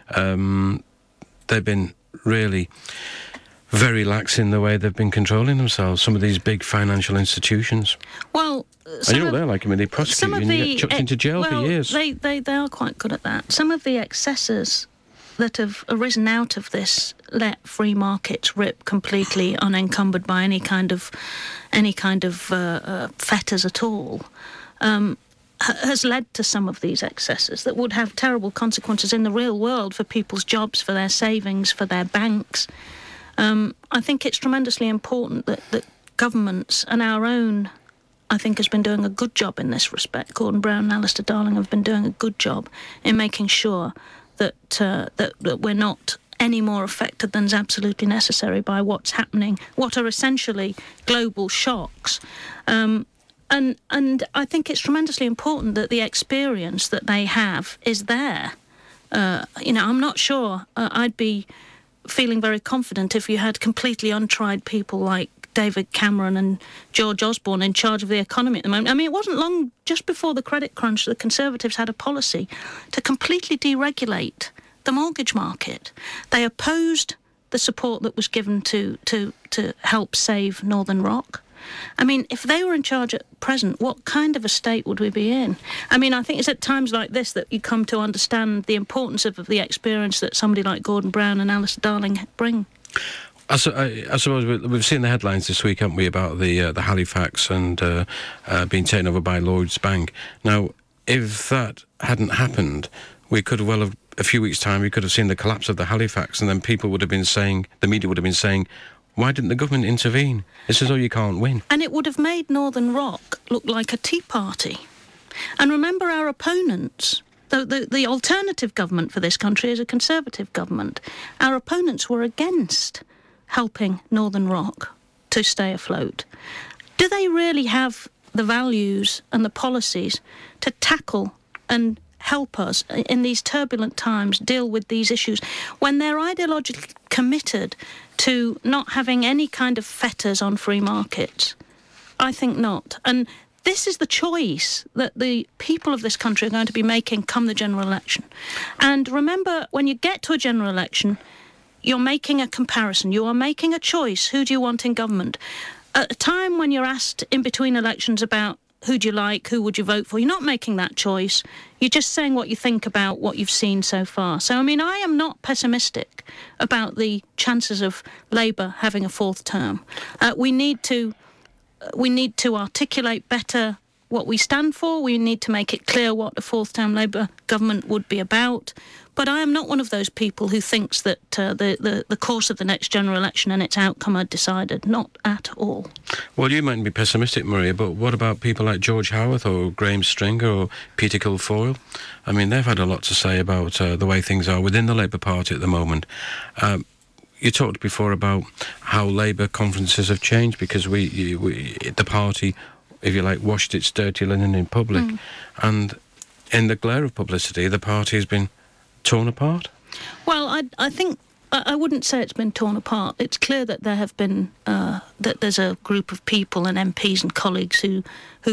Speaker 3: um, they've been really very lax in the way they've been controlling themselves, some of these big financial institutions.
Speaker 4: Well,
Speaker 3: and you know what they're like, I mean, they prosecute you and you get chucked into jail
Speaker 4: well,
Speaker 3: for years.
Speaker 4: They, they, they are quite good at that. Some of the excesses that have arisen out of this let free markets rip completely unencumbered by any kind of any kind of uh, uh, fetters at all, um, has led to some of these excesses that would have terrible consequences in the real world for people's jobs, for their savings, for their banks. Um, I think it's tremendously important that, that governments and our own, I think, has been doing a good job in this respect. Gordon Brown and Alistair Darling have been doing a good job in making sure that uh, that, that we're not any more affected than is absolutely necessary by what's happening, what are essentially global shocks. Um, and and I think it's tremendously important that the experience that they have is there. Uh, you know, I'm not sure uh, I'd be feeling very confident if you had completely untried people like David Cameron and George Osborne in charge of the economy at the moment. I mean, it wasn't long, just before the credit crunch, the Conservatives had a policy to completely deregulate the mortgage market. They opposed the support that was given to, to, to help save Northern Rock. I mean, if they were in charge at present, what kind of a state would we be in? I mean, I think it's at times like this that you come to understand the importance of, of the experience that somebody like Gordon Brown and Alistair Darling bring.
Speaker 3: I, su- I, I suppose we've seen the headlines this week, haven't we, about the uh, the Halifax and uh, uh, being taken over by Lloyds Bank. Now, if that hadn't happened, we could well have, a few weeks' time, we could have seen the collapse of the Halifax, and then people would have been saying, the media would have been saying, why didn't the government intervene? It's as though you can't win.
Speaker 4: And it would have made Northern Rock look like a tea party. And remember, our opponents, the, the, the alternative government for this country is a Conservative government. Our opponents were against helping Northern Rock to stay afloat. Do they really have the values and the policies to tackle and help us in these turbulent times deal with these issues when they're ideologically committed to not having any kind of fetters on free markets? I think not. And this is the choice that the people of this country are going to be making come the general election. And remember, when you get to a general election, you're making a comparison. You are making a choice. Who do you want in government? At a time when you're asked in between elections about who do you like, who would you vote for, you're not making that choice. You're just saying what you think about what you've seen so far. So, I mean, I am not pessimistic about the chances of Labour having a fourth term. Uh, we need to uh, we need to articulate better what we stand for. We need to make it clear what a fourth term Labour government would be about. But I am not one of those people who thinks that uh, the, the, the course of the next general election and its outcome are decided. Not at all.
Speaker 3: Well, you might be pessimistic, Maria, but what about people like George Howarth or Graham Stringer or Peter Kilfoyle? I mean, they've had a lot to say about uh, the way things are within the Labour Party at the moment. Um, you talked before about how Labour conferences have changed because we, we the party, if you like, washed its dirty linen in public. Mm. And in the glare of publicity, the party has been torn apart?
Speaker 4: Well, I, I think I wouldn't say it's been torn apart. It's clear that there have been uh, that there's a group of people and M Ps and colleagues who who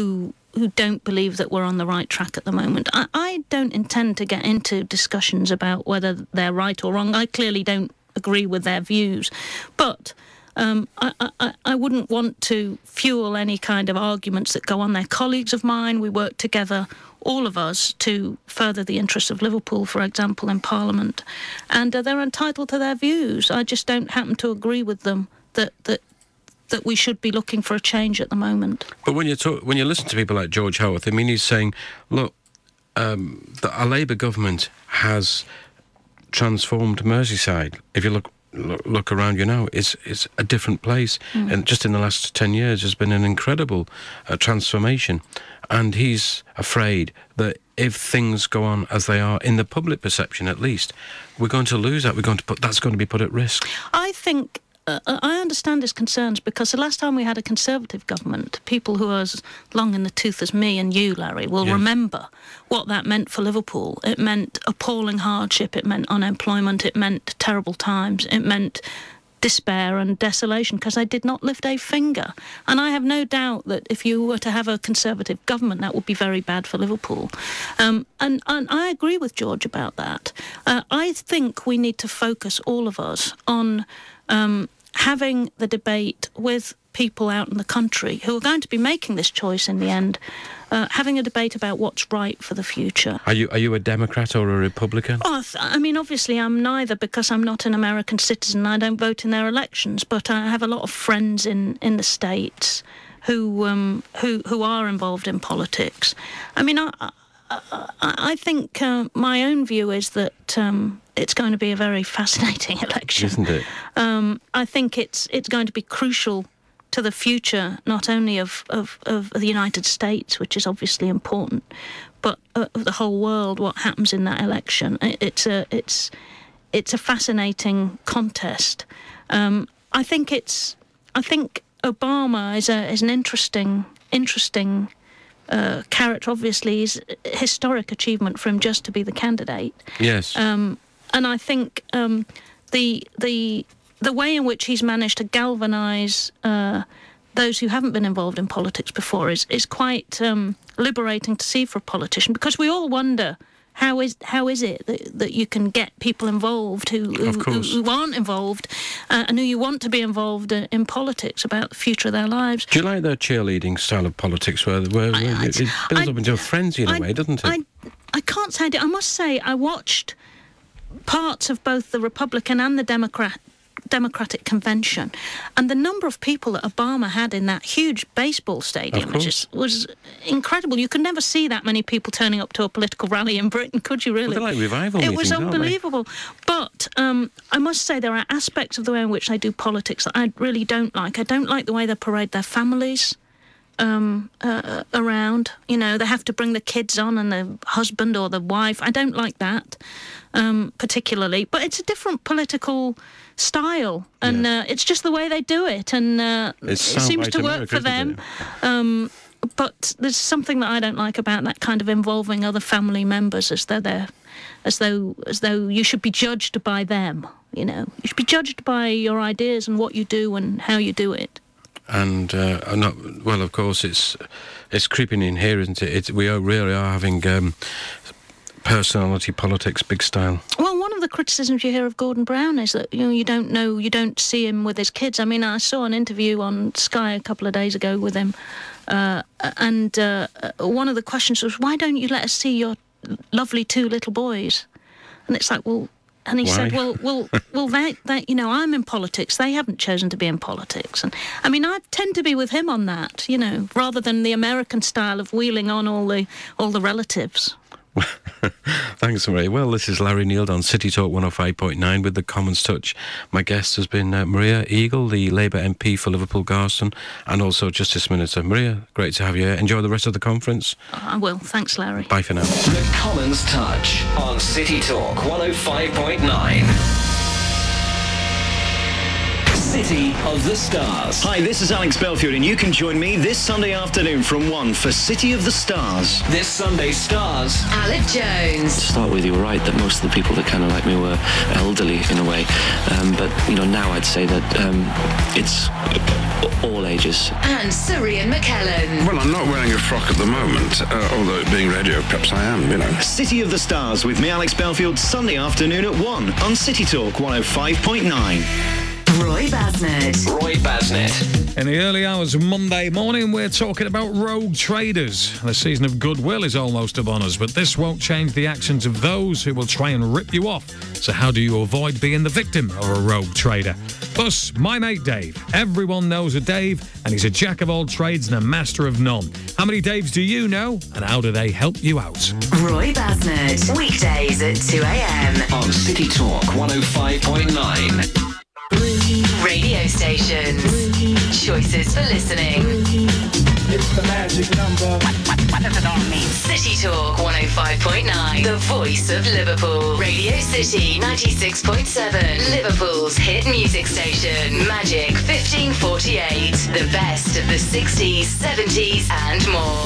Speaker 4: who don't believe that we're on the right track at the moment. I, I don't intend to get into discussions about whether they're right or wrong. I clearly don't agree with their views, but um, I, I, I wouldn't want to fuel any kind of arguments that go on. They're colleagues of mine. We work together, all of us, to further the interests of Liverpool, for example, in Parliament, and uh, they're entitled to their views. I just don't happen to agree with them that that. that we should be looking for a change at the moment.
Speaker 3: But when you talk, when you listen to people like George Howarth, I mean, he's saying, look, um, the, a Labour government has transformed Merseyside. If you look look, look around you now, it's it's a different place. Mm. And just in the last ten years, there's been an incredible uh, transformation. And he's afraid that if things go on as they are, in the public perception at least, we're going to lose that. We're going to put that's going to be put at risk.
Speaker 4: I think. Uh, I understand his concerns, because the last time we had a Conservative government, people who are as long in the tooth as me and you, Larry, will yes. remember what that meant for Liverpool. It meant appalling hardship, it meant unemployment, it meant terrible times, it meant despair and desolation, because they did not lift a finger. And I have no doubt that if you were to have a Conservative government, that would be very bad for Liverpool. Um, and, and I agree with George about that. Uh, I think we need to focus, all of us, on um, having the debate with people out in the country who are going to be making this choice in the end, uh, having a debate about what's right for the future.
Speaker 3: Are you are you a Democrat or a Republican?
Speaker 4: Oh, I mean, obviously I'm neither, because I'm not an American citizen. I don't vote in their elections, but I have a lot of friends in, in the States who um, who who are involved in politics. I mean, I I, I think uh, my own view is that um, it's going to be a very fascinating election,
Speaker 3: isn't it?
Speaker 4: Um, I think it's it's going to be crucial to the future, not only of, of, of the United States, which is obviously important, but uh, of the whole world. What happens in that election? It, it's a it's it's a fascinating contest. Um, I think it's I think Obama is a is an interesting interesting. Uh, character. Obviously is a historic achievement for him just to be the candidate.
Speaker 3: Yes.
Speaker 4: Um, and I think um, the the the way in which he's managed to galvanise uh, those who haven't been involved in politics before is is quite um, liberating to see for a politician, because we all wonder how is how is it that, that you can get people involved who who, who, who aren't involved uh, and who you want to be involved in, in politics about the future of their lives.
Speaker 3: Do you like their cheerleading style of politics, where, where, where I, it, it builds I, up into a frenzy in
Speaker 4: I,
Speaker 3: a way, doesn't it?
Speaker 4: I, I can't say I did. I must say I watched parts of both the Republican and the Democrat Democratic convention, and the number of people that Obama had in that huge baseball stadium which is, was incredible. You could never see that many people turning up to a political rally in Britain, could you really?
Speaker 3: Well, they're like revival
Speaker 4: it
Speaker 3: meetings,
Speaker 4: was unbelievable. But um, I must say there are aspects of the way in which they do politics that I really don't like. I don't like the way they parade their families Um, uh, around. You know, they have to bring the kids on and the husband or the wife. I don't like that um, particularly. But it's a different political style, and yeah. uh, it's just the way they do it, and uh, it seems to work America, for them. Um, but there's something that I don't like about that kind of involving other family members as though they're, as though as though you should be judged by them. You know, you should be judged by your ideas and what you do and how you do it.
Speaker 3: And uh, not well, of course, it's it's creeping in here, isn't it? It's, we are really are having um, personality politics, big style.
Speaker 4: Well, one of the criticisms you hear of Gordon Brown is that you know you don't know, you don't see him with his kids. I mean, I saw an interview on Sky a couple of days ago with him, uh, and uh, one of the questions was, "Why don't you let us see your lovely two little boys?" And it's like, well. And he
Speaker 3: Why?
Speaker 4: said, well, well, well, they, they, you know, I'm in politics. They haven't chosen to be in politics. And, I mean, I tend to be with him on that, you know, rather than the American style of wheeling on all the all the relatives.
Speaker 3: Thanks, Marie. Well, this is Larry Neild on City Talk one oh five point nine with the Commons Touch. My guest has been uh, Maria Eagle, the Labour M P for Liverpool Garston, and also Justice Minister. Maria, great to have you here. Enjoy the rest of the conference.
Speaker 4: I will. Thanks, Larry.
Speaker 3: Bye for now.
Speaker 1: The Commons Touch on City Talk one oh five point nine. City of the Stars.
Speaker 8: Hi, this is Alex Belfield, and you can join me this Sunday afternoon from one for City of the Stars.
Speaker 1: This Sunday stars
Speaker 2: Alec Jones.
Speaker 9: To start with, you were right that most of the people that kind of like me were elderly in a way. Um, but, you know, now I'd say that um, it's all ages.
Speaker 2: And Sirian McKellen.
Speaker 10: Well, I'm not wearing a frock at the moment, uh, although being radio, perhaps I am, you know.
Speaker 8: City of the Stars with me, Alex Belfield, Sunday afternoon at one on City Talk one oh five point nine.
Speaker 2: Roy Basnett.
Speaker 1: Roy Basnett.
Speaker 11: In the early hours of Monday morning, we're talking about rogue traders. The season of goodwill is almost upon us, but this won't change the actions of those who will try and rip you off. So how do you avoid being the victim of a rogue trader? Plus, my mate Dave. Everyone knows a Dave, and he's a jack of all trades and a master of none. How many Daves do you know, and how do they help you out?
Speaker 2: Roy Basnett. Weekdays at two a.m.
Speaker 1: On City Talk one oh five point nine.
Speaker 2: Radio stations. Choices for listening.
Speaker 12: It's the magic number. What does it all mean?
Speaker 2: City Talk one oh five point nine. The voice of Liverpool. Radio City ninety-six point seven. Liverpool's hit music station. Magic fifteen forty-eight. The best of the sixties, seventies and more.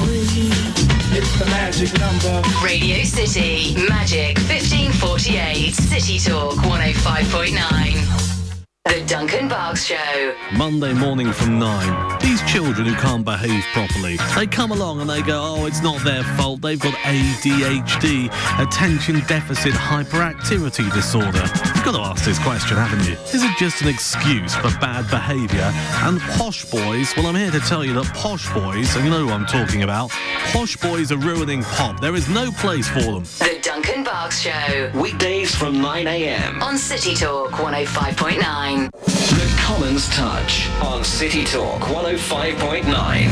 Speaker 12: It's the magic number.
Speaker 2: Radio City. Magic fifteen forty-eight. City Talk one oh five point nine. The Duncan Barks Show.
Speaker 13: Monday morning from nine. These children who can't behave properly, they come along and they go, oh, it's not their fault, they've got A D H D, attention deficit hyperactivity disorder. You've got to ask this question, haven't you? Is it just an excuse for bad behaviour? And posh boys, well, I'm here to tell you that posh boys, and you know who I'm talking about, posh boys are ruining pop. There is no place for them.
Speaker 2: The Duncan Barks Show.
Speaker 1: Weekdays from nine a.m.
Speaker 2: On City Talk one oh five point nine.
Speaker 1: The Commons Touch on City Talk one oh five point nine.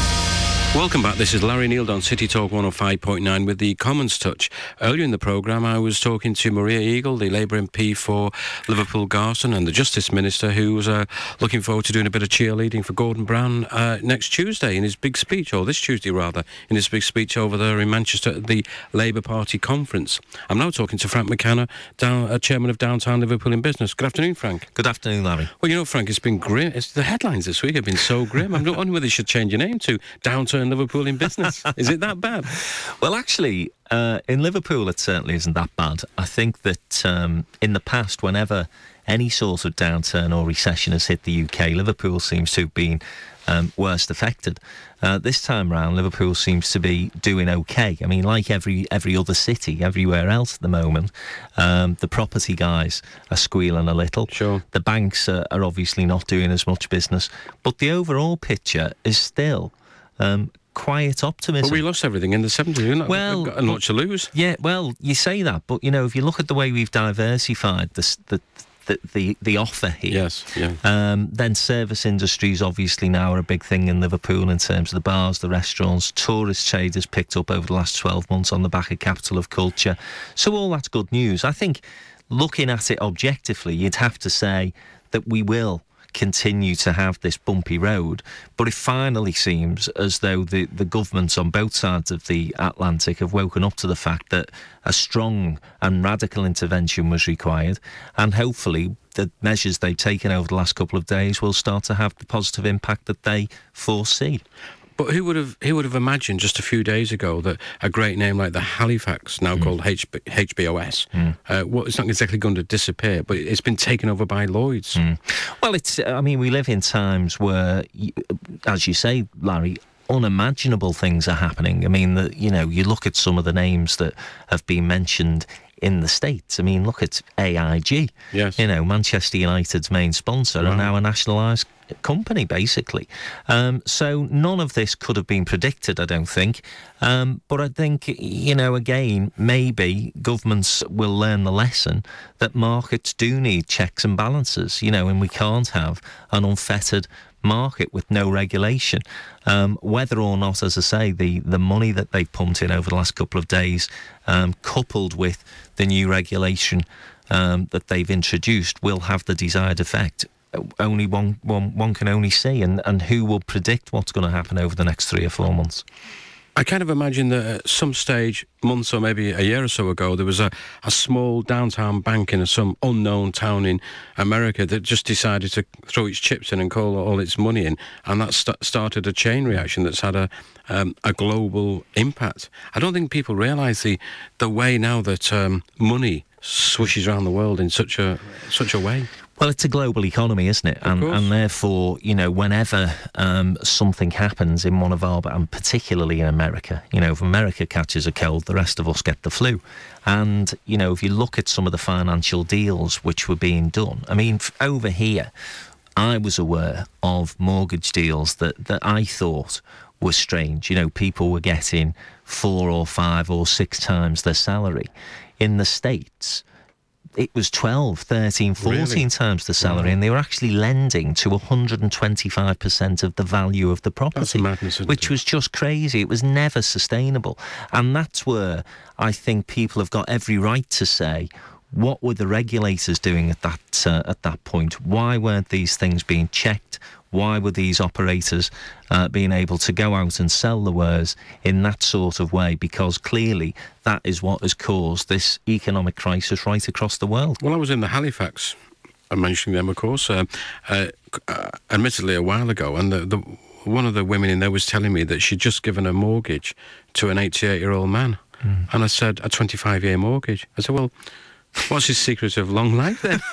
Speaker 3: Welcome back. This is Larry Neild on City Talk one oh five point nine with the Commons Touch. Earlier in the programme, I was talking to Maria Eagle, the Labour M P for Liverpool Garston, and the Justice Minister, who was uh, looking forward to doing a bit of cheerleading for Gordon Brown uh, next Tuesday in his big speech, or this Tuesday rather, in his big speech over there in Manchester at the Labour Party conference. I'm now talking to Frank McKenna, down, uh, Chairman of Downtown Liverpool in Business. Good afternoon, Frank.
Speaker 14: Good afternoon, Larry.
Speaker 3: Well, you know, Frank, it's been grim. It's, the headlines this week have been so grim. I'm wondering whether you should change your name to Downtown Liverpool in Business. Is it that bad?
Speaker 14: Well, actually, uh, in Liverpool, it certainly isn't that bad. I think that um, in the past, whenever any sort of downturn or recession has hit the U K, Liverpool seems to have been um, worst affected. Uh, this time round, Liverpool seems to be doing okay. I mean, like every every other city, everywhere else at the moment, um, the property guys are squealing a little.
Speaker 3: Sure.
Speaker 14: The banks are, are obviously not doing as much business. But the overall picture is still Um, quiet optimism.
Speaker 3: But we lost everything in the seventies. We've not
Speaker 14: well,
Speaker 3: got a lot to lose.
Speaker 14: Yeah, well, you say that, but, you know, if you look at the way we've diversified the, the, the, the, the offer here,
Speaker 3: yes, yeah.
Speaker 14: um, then service industries obviously now are a big thing in Liverpool in terms of the bars, the restaurants. Tourist trade has picked up over the last twelve months on the back of Capital of Culture. So all that's good news. I think looking at it objectively, you'd have to say that we will continue to have this bumpy road, but it finally seems as though the, the governments on both sides of the Atlantic have woken up to the fact that a strong and radical intervention was required, and hopefully the measures they've taken over the last couple of days will start to have the positive impact that they foresee.
Speaker 3: But who would have who would have imagined just a few days ago that a great name like the Halifax, now mm. called H B O S, mm. uh, well, it's not exactly going to disappear, but it's been taken over by Lloyd's.
Speaker 14: Mm. Well, it's. I mean, we live in times where, as you say, Larry, unimaginable things are happening. I mean, the, you know, you look at some of the names that have been mentioned in the States. I mean, look at A I G.
Speaker 3: Yes.
Speaker 14: You know, Manchester United's main sponsor, wow. are now a nationalised company, basically. Um, so none of this could have been predicted, I don't think. Um, but I think, you know, again, maybe governments will learn the lesson that markets do need checks and balances, you know, and we can't have an unfettered market with no regulation. Um, whether or not, as I say, the, the money that they've pumped in over the last couple of days, um, coupled with the new regulation um, that they've introduced, will have the desired effect. Only one, one, one can only see, and, and who will predict what's going to happen over the next three or four months.
Speaker 3: I kind of imagine that at some stage, months or maybe a year or so ago, there was a, a small downtown bank in some unknown town in America that just decided to throw its chips in and call all its money in, and that st- started a chain reaction that's had a um, a global impact. I don't think people realise the the way now that um, money swishes around the world in such a such a way.
Speaker 14: Well, it's a global economy, isn't it? And, and therefore, you know, whenever um, something happens in one of our, and particularly in America, you know, if America catches a cold, the rest of us get the flu. And, you know, if you look at some of the financial deals which were being done, I mean, f- over here, I was aware of mortgage deals that, that I thought were strange. You know, people were getting four or five or six times their salary. In the States, it was twelve, thirteen, fourteen really? times the salary, wow. and they were actually lending to one hundred twenty-five percent of the value of the property,
Speaker 3: that's madness, isn't
Speaker 14: which
Speaker 3: it?
Speaker 14: was just crazy. It was never sustainable. And that's where I think people have got every right to say, what were the regulators doing at that uh, at that point? Why weren't these things being checked? Why were these operators uh, being able to go out and sell the wares in that sort of way? Because clearly that is what has caused this economic crisis right across the world.
Speaker 3: Well, I was in the Halifax, I'm mentioning them, of course, uh, uh, uh, admittedly a while ago, and the, the, one of the women in there was telling me that she'd just given a mortgage to an eighty-eight-year-old man. Mm. And I said, a twenty-five-year mortgage. I said, well, what's his secret of long life then?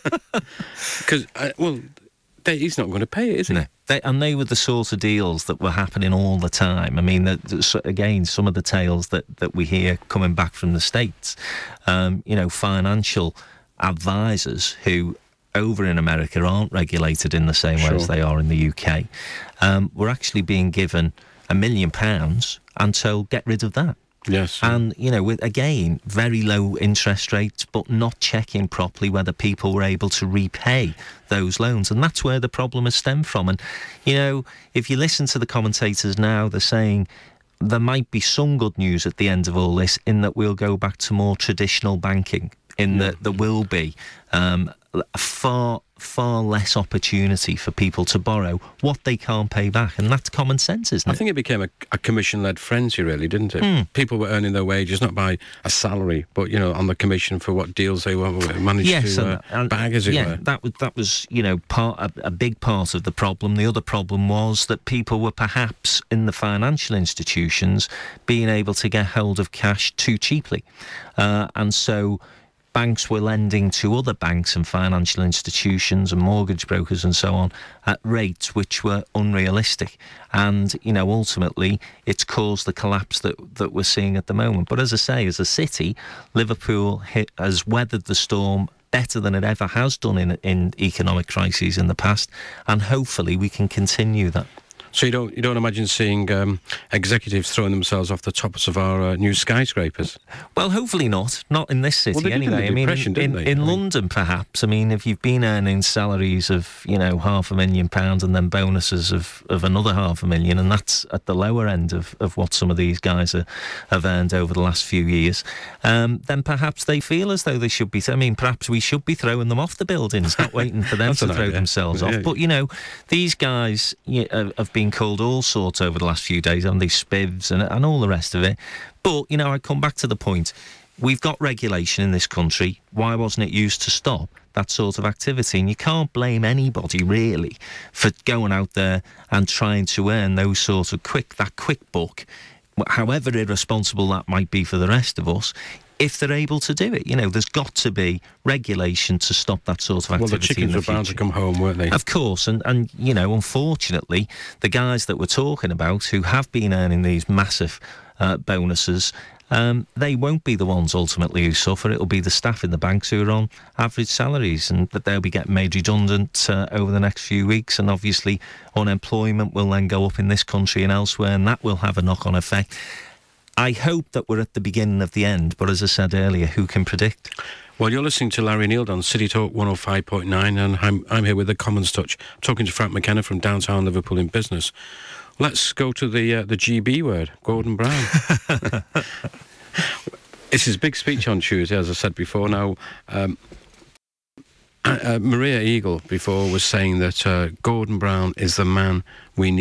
Speaker 3: Because, uh, well... he's not going to pay it, is he?
Speaker 14: No. They, and they were the sort of deals that were happening all the time. I mean, the, the, again, some of the tales that, that we hear coming back from the States, um, you know, financial advisors who over in America aren't regulated in the same sure. way as they are in the U K, um, were actually being given a million pounds and told, get rid of that.
Speaker 3: Yes.
Speaker 14: And, you know, with, again, very low interest rates, but not checking properly whether people were able to repay those loans. And that's where the problem has stemmed from. And, you know, if you listen to the commentators now, they're saying there might be some good news at the end of all this, in that we'll go back to more traditional banking, in yeah. that there will be um, a far, far less opportunity for people to borrow what they can't pay back. And that's common sense, isn't it?
Speaker 3: I think it became a, a commission-led frenzy, really, didn't it?
Speaker 14: Mm.
Speaker 3: People were earning their wages, not by a salary, but, you know, on the commission for what deals they were managed
Speaker 14: yes,
Speaker 3: to
Speaker 14: and,
Speaker 3: uh,
Speaker 14: and,
Speaker 3: bag, as it
Speaker 14: yeah,
Speaker 3: were.
Speaker 14: that was, that was, you know, part a, a big part of the problem. The other problem was that people were perhaps in the financial institutions being able to get hold of cash too cheaply. Uh, and so banks were lending to other banks and financial institutions and mortgage brokers and so on at rates which were unrealistic. And, you know, ultimately it's caused the collapse that, that we're seeing at the moment. But as I say, as a city, Liverpool hit, has weathered the storm better than it ever has done in, in economic crises in the past. And hopefully we can continue that.
Speaker 3: So you don't you don't imagine seeing um, executives throwing themselves off the tops of our uh, new skyscrapers?
Speaker 14: Well, hopefully not. Not in this city,
Speaker 3: well, they
Speaker 14: anyway.
Speaker 3: Did in the
Speaker 14: I mean,
Speaker 3: depression,
Speaker 14: in,
Speaker 3: didn't they?
Speaker 14: in
Speaker 3: I mean,
Speaker 14: London, perhaps. I mean, if you've been earning salaries of, you know, half a million pounds and then bonuses of, of another half a million, and that's at the lower end of, of what some of these guys are, have earned over the last few years, um, then perhaps they feel as though they should be. I mean, perhaps we should be throwing them off the buildings, not waiting for them to throw idea. themselves yeah, off. Yeah. But, you know, these guys you know, have been called all sorts over the last few days, on these spivs and, and all the rest of it. But, you know, I come back to the point. We've got regulation in this country. Why wasn't it used to stop that sort of activity? And you can't blame anybody, really, for going out there and trying to earn those sort of quick, that quick buck, however irresponsible that might be for the rest of us, if they're able to do it. You know, there's got to be regulation to stop that sort of activity.
Speaker 3: Well, the chickens
Speaker 14: were
Speaker 3: bound to come home, weren't they?
Speaker 14: Of course, and, and, you know, unfortunately, the guys that we're talking about who have been earning these massive uh, bonuses, um, they won't be the ones ultimately who suffer. It'll be the staff in the banks who are on average salaries, and that they'll be getting made redundant uh, over the next few weeks. And obviously, unemployment will then go up in this country and elsewhere, and that will have a knock-on effect. I hope that we're at the beginning of the end, but as I said earlier, who can predict?
Speaker 3: Well, you're listening to Larry Neal on City Talk one oh five point nine, and I'm, I'm here with the Commons Touch, talking to Frank McKenna from downtown Liverpool in business. Let's go to the uh, the G B word, Gordon Brown. It's his big speech on Tuesday, as I said before. Now, um, uh, Maria Eagle before was saying that uh, Gordon Brown is the man we need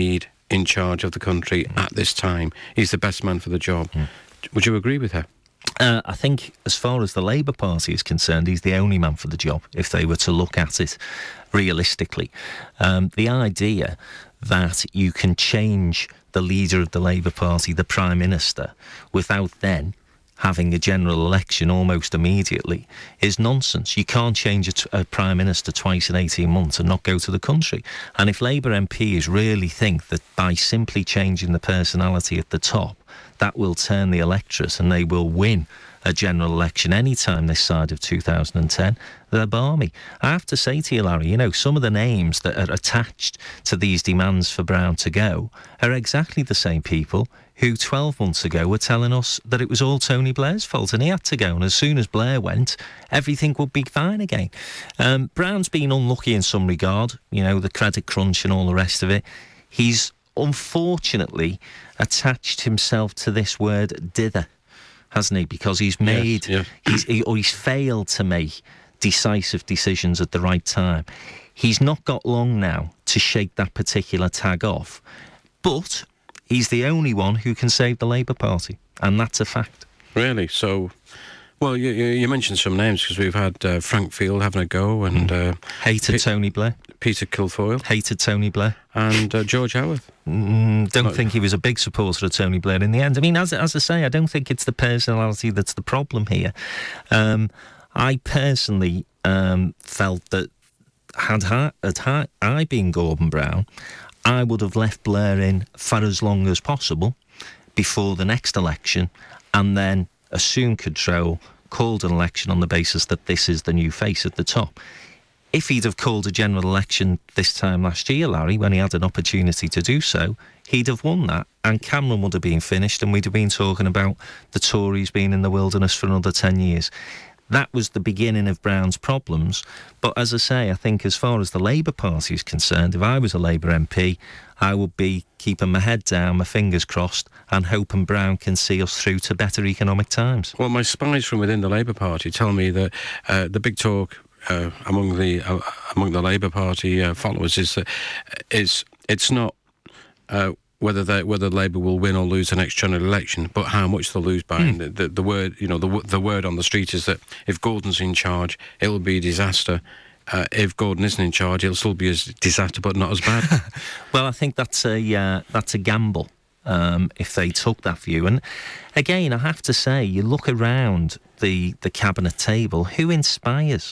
Speaker 3: in charge of the country at this time. He's the best man for the job. Mm. Would you agree with her?
Speaker 14: Uh, I think as far as the Labour Party is concerned, he's the only man for the job, if they were to look at it realistically. Um, the idea that you can change the leader of the Labour Party, the Prime Minister, without then having a general election almost immediately is nonsense. You can't change a, t- a Prime Minister twice in eighteen months and not go to the country. And if Labour M Ps really think that by simply changing the personality at the top, that will turn the electorate and they will win a general election any time this side of two thousand ten, they're balmy. I have to say to you, Larry, you know, some of the names that are attached to these demands for Brown to go are exactly the same people who twelve months ago were telling us that it was all Tony Blair's fault and he had to go, and as soon as Blair went, everything would be fine again. Um, Brown's been unlucky in some regard, you know, the credit crunch and all the rest of it. He's unfortunately attached himself to this word dither, hasn't he? Because he's made,
Speaker 3: yes, yeah.
Speaker 14: he's, he, or he's failed to make decisive decisions at the right time. He's not got long now to shake that particular tag off, but he's the only one who can save the Labour Party, and that's a fact.
Speaker 3: Really? So, well, you, you mentioned some names because we've had uh, Frank Field having a go, and uh,
Speaker 14: hated P- Tony Blair.
Speaker 3: Peter Kilfoyle
Speaker 14: hated Tony Blair,
Speaker 3: and uh, George Howarth.
Speaker 14: Mm, don't think he was a big supporter of Tony Blair in the end. I mean, as as I say, I don't think it's the personality that's the problem here. Um, I personally um, felt that had I, had I been Gordon Brown, I would have left Blair in for as long as possible before the next election, and then assumed control, called an election on the basis that this is the new face at the top. If he'd have called a general election this time last year, Larry, when he had an opportunity to do so, he'd have won that, and Cameron would have been finished, and we'd have been talking about the Tories being in the wilderness for another ten years. That was the beginning of Brown's problems. But as I say, I think as far as the Labour Party is concerned, if I was a Labour M P, I would be keeping my head down, my fingers crossed, and hoping Brown can see us through to better economic times.
Speaker 3: Well, my spies from within the Labour Party tell me that uh, the big talk uh, among the uh, among the Labour Party uh, followers is that is it's not uh, whether they, whether Labour will win or lose the next general election, but how much they'll lose by. Mm. The, the, the word, you know, the the word on the street is that if Gordon's in charge, it'll be a disaster. Uh, if Gordon isn't in charge, it'll still be a disaster, but not as bad.
Speaker 14: Well, I think that's a uh, that's a gamble um, if they took that view. And again, I have to say, you look around the the cabinet table, who inspires?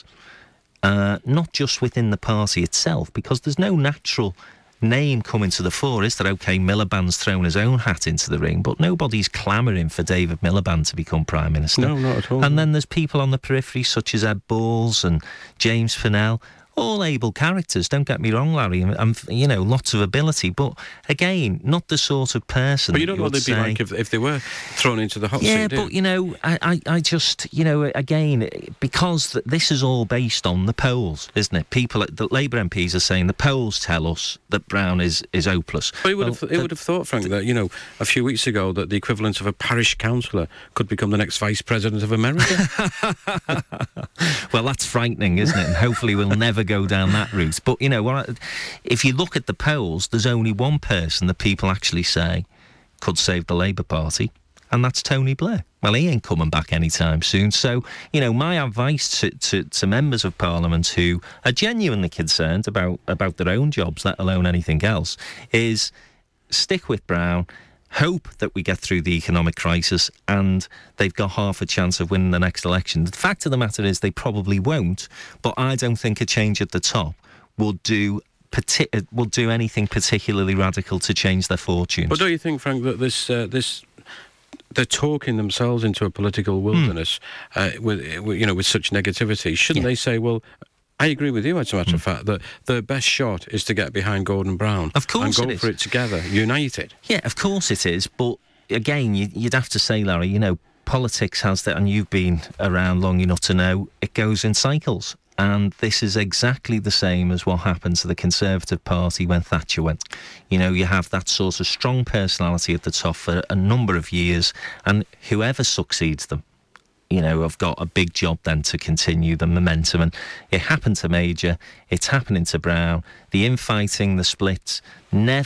Speaker 14: Uh, not just within the party itself, because there's no natural name coming to the fore, is there? OK, Miliband's thrown his own hat into the ring, but nobody's clamouring for David Miliband to become Prime Minister.
Speaker 3: No, not at all.
Speaker 14: And then there's people on the periphery such as Ed Balls and James Fennell, all able characters, don't get me wrong, Larry, and, and you know, lots of ability, but again, not the sort of person.
Speaker 3: But you don't
Speaker 14: you
Speaker 3: know what they'd
Speaker 14: say,
Speaker 3: be like if, if they were thrown into the hot
Speaker 14: yeah,
Speaker 3: seat.
Speaker 14: Yeah, but you know, I, I, I just, you know, again, because th- this is all based on the polls, isn't it? People, the Labour M Ps are saying the polls tell us that Brown is, is hopeless.
Speaker 3: But you would,
Speaker 14: well,
Speaker 3: have, you would have thought, Frank, that, you know, a few weeks ago that the equivalent of a parish councillor could become the next Vice President of America.
Speaker 14: Well, that's frightening, isn't it? And hopefully we'll never go down that route. But, you know, what, if you look at the polls, there's only one person that people actually say could save the Labour Party, and that's Tony Blair. Well, he ain't coming back anytime soon. So, you know, my advice to, to, to members of Parliament who are genuinely concerned about, about their own jobs, let alone anything else, is stick with Brown, hope that we get through the economic crisis and they've got half a chance of winning the next election. The fact of the matter is they probably won't, but I don't think a change at the top will do parti- will do anything particularly radical to change their fortunes.
Speaker 3: But don't you think, Frank, that this uh, this they're talking themselves into a political wilderness mm. uh, with, with you know with such negativity? Shouldn't yeah. they say, well, I agree with you, as a matter mm. of fact, that the best shot is to get behind Gordon Brown.
Speaker 14: Of course,
Speaker 3: and go
Speaker 14: it
Speaker 3: for
Speaker 14: is.
Speaker 3: it together, united.
Speaker 14: Yeah, of course it is. But again, you, you'd have to say, Larry, you know, politics has that, and you've been around long enough to know it goes in cycles. And this is exactly the same as what happened to the Conservative Party when Thatcher went. You know, you have that sort of strong personality at the top for a number of years, and whoever succeeds them, you know, have got a big job then to continue the momentum. And it happened to Major, it's happening to Brown. The infighting, the splits, never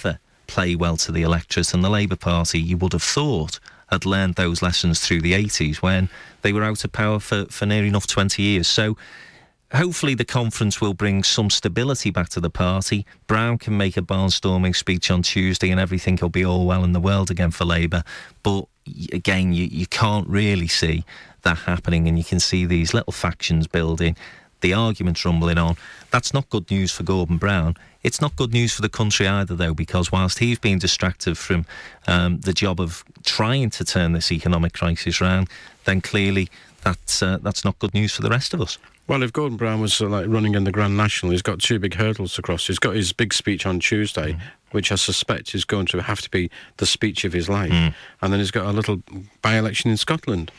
Speaker 14: play well to the electorate, and the Labour Party, you would have thought, had learned those lessons through the eighties when they were out of power for, for near enough twenty years. So hopefully the conference will bring some stability back to the party. Brown can make a barnstorming speech on Tuesday and everything will be all well in the world again for Labour. But again, you, you can't really see that happening, and you can see these little factions building, the arguments rumbling on. That's not good news for Gordon Brown. It's not good news for the country either, though, because whilst he's been distracted from um, the job of trying to turn this economic crisis around, then clearly that's, uh, that's not good news for the rest of us.
Speaker 3: Well, if Gordon Brown was uh, like running in the Grand National, he's got two big hurdles to cross. He's got his big speech on Tuesday, mm. which I suspect is going to have to be the speech of his life. Mm. And then he's got a little by-election in Scotland.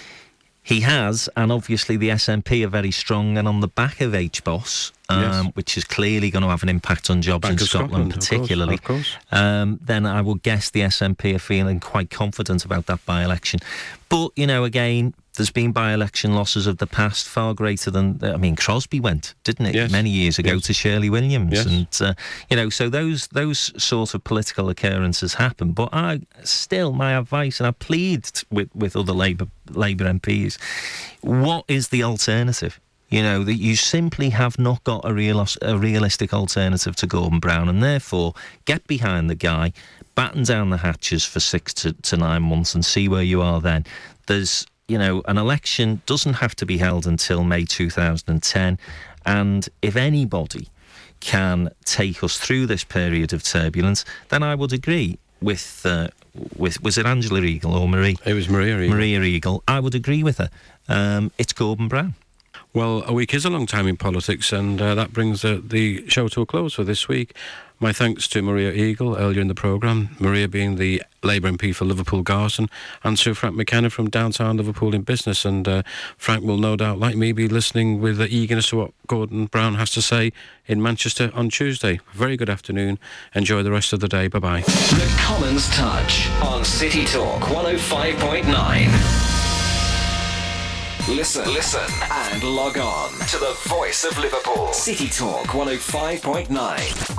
Speaker 14: He has, and obviously the S N P are very strong, and on the back of H B O S, um, yes. which is clearly going to have an impact on jobs
Speaker 3: Bank
Speaker 14: in Scotland,
Speaker 3: Scotland
Speaker 14: particularly,
Speaker 3: of course, of course.
Speaker 14: Um, then I will guess the S N P are feeling quite confident about that by-election. But, you know, again, there's been by-election losses of the past far greater than, I mean, Crosby went, didn't it,
Speaker 3: yes.
Speaker 14: many years ago
Speaker 3: yes.
Speaker 14: to Shirley Williams.
Speaker 3: Yes.
Speaker 14: And, uh, you know, so those those sort of political occurrences happen. But I still, my advice, and I plead with, with other Labour, Labour M Ps, what is the alternative? You know, that you simply have not got a, real, a realistic alternative to Gordon Brown, and therefore get behind the guy, batten down the hatches for six to, to nine months and see where you are then. There's, you know, an election doesn't have to be held until May two thousand ten, and if anybody can take us through this period of turbulence, then I would agree with, uh, with was it Angela Eagle or Marie?
Speaker 3: It was Maria Eagle.
Speaker 14: Maria Eagle. I would agree with her. Um, it's Gordon Brown.
Speaker 3: Well, a week is a long time in politics, and uh, that brings uh, the show to a close for this week. My thanks to Maria Eagle earlier in the programme, Maria being the Labour M P for Liverpool Garson, and to Frank McKenna from downtown Liverpool in business. And uh, Frank will no doubt, like me, be listening with uh, eagerness to what Gordon Brown has to say in Manchester on Tuesday. Very good afternoon. Enjoy the rest of the day. Bye-bye.
Speaker 1: The Commons Touch on City Talk one oh five point nine. Listen, listen, and log on to the voice of Liverpool. City Talk one oh five point nine.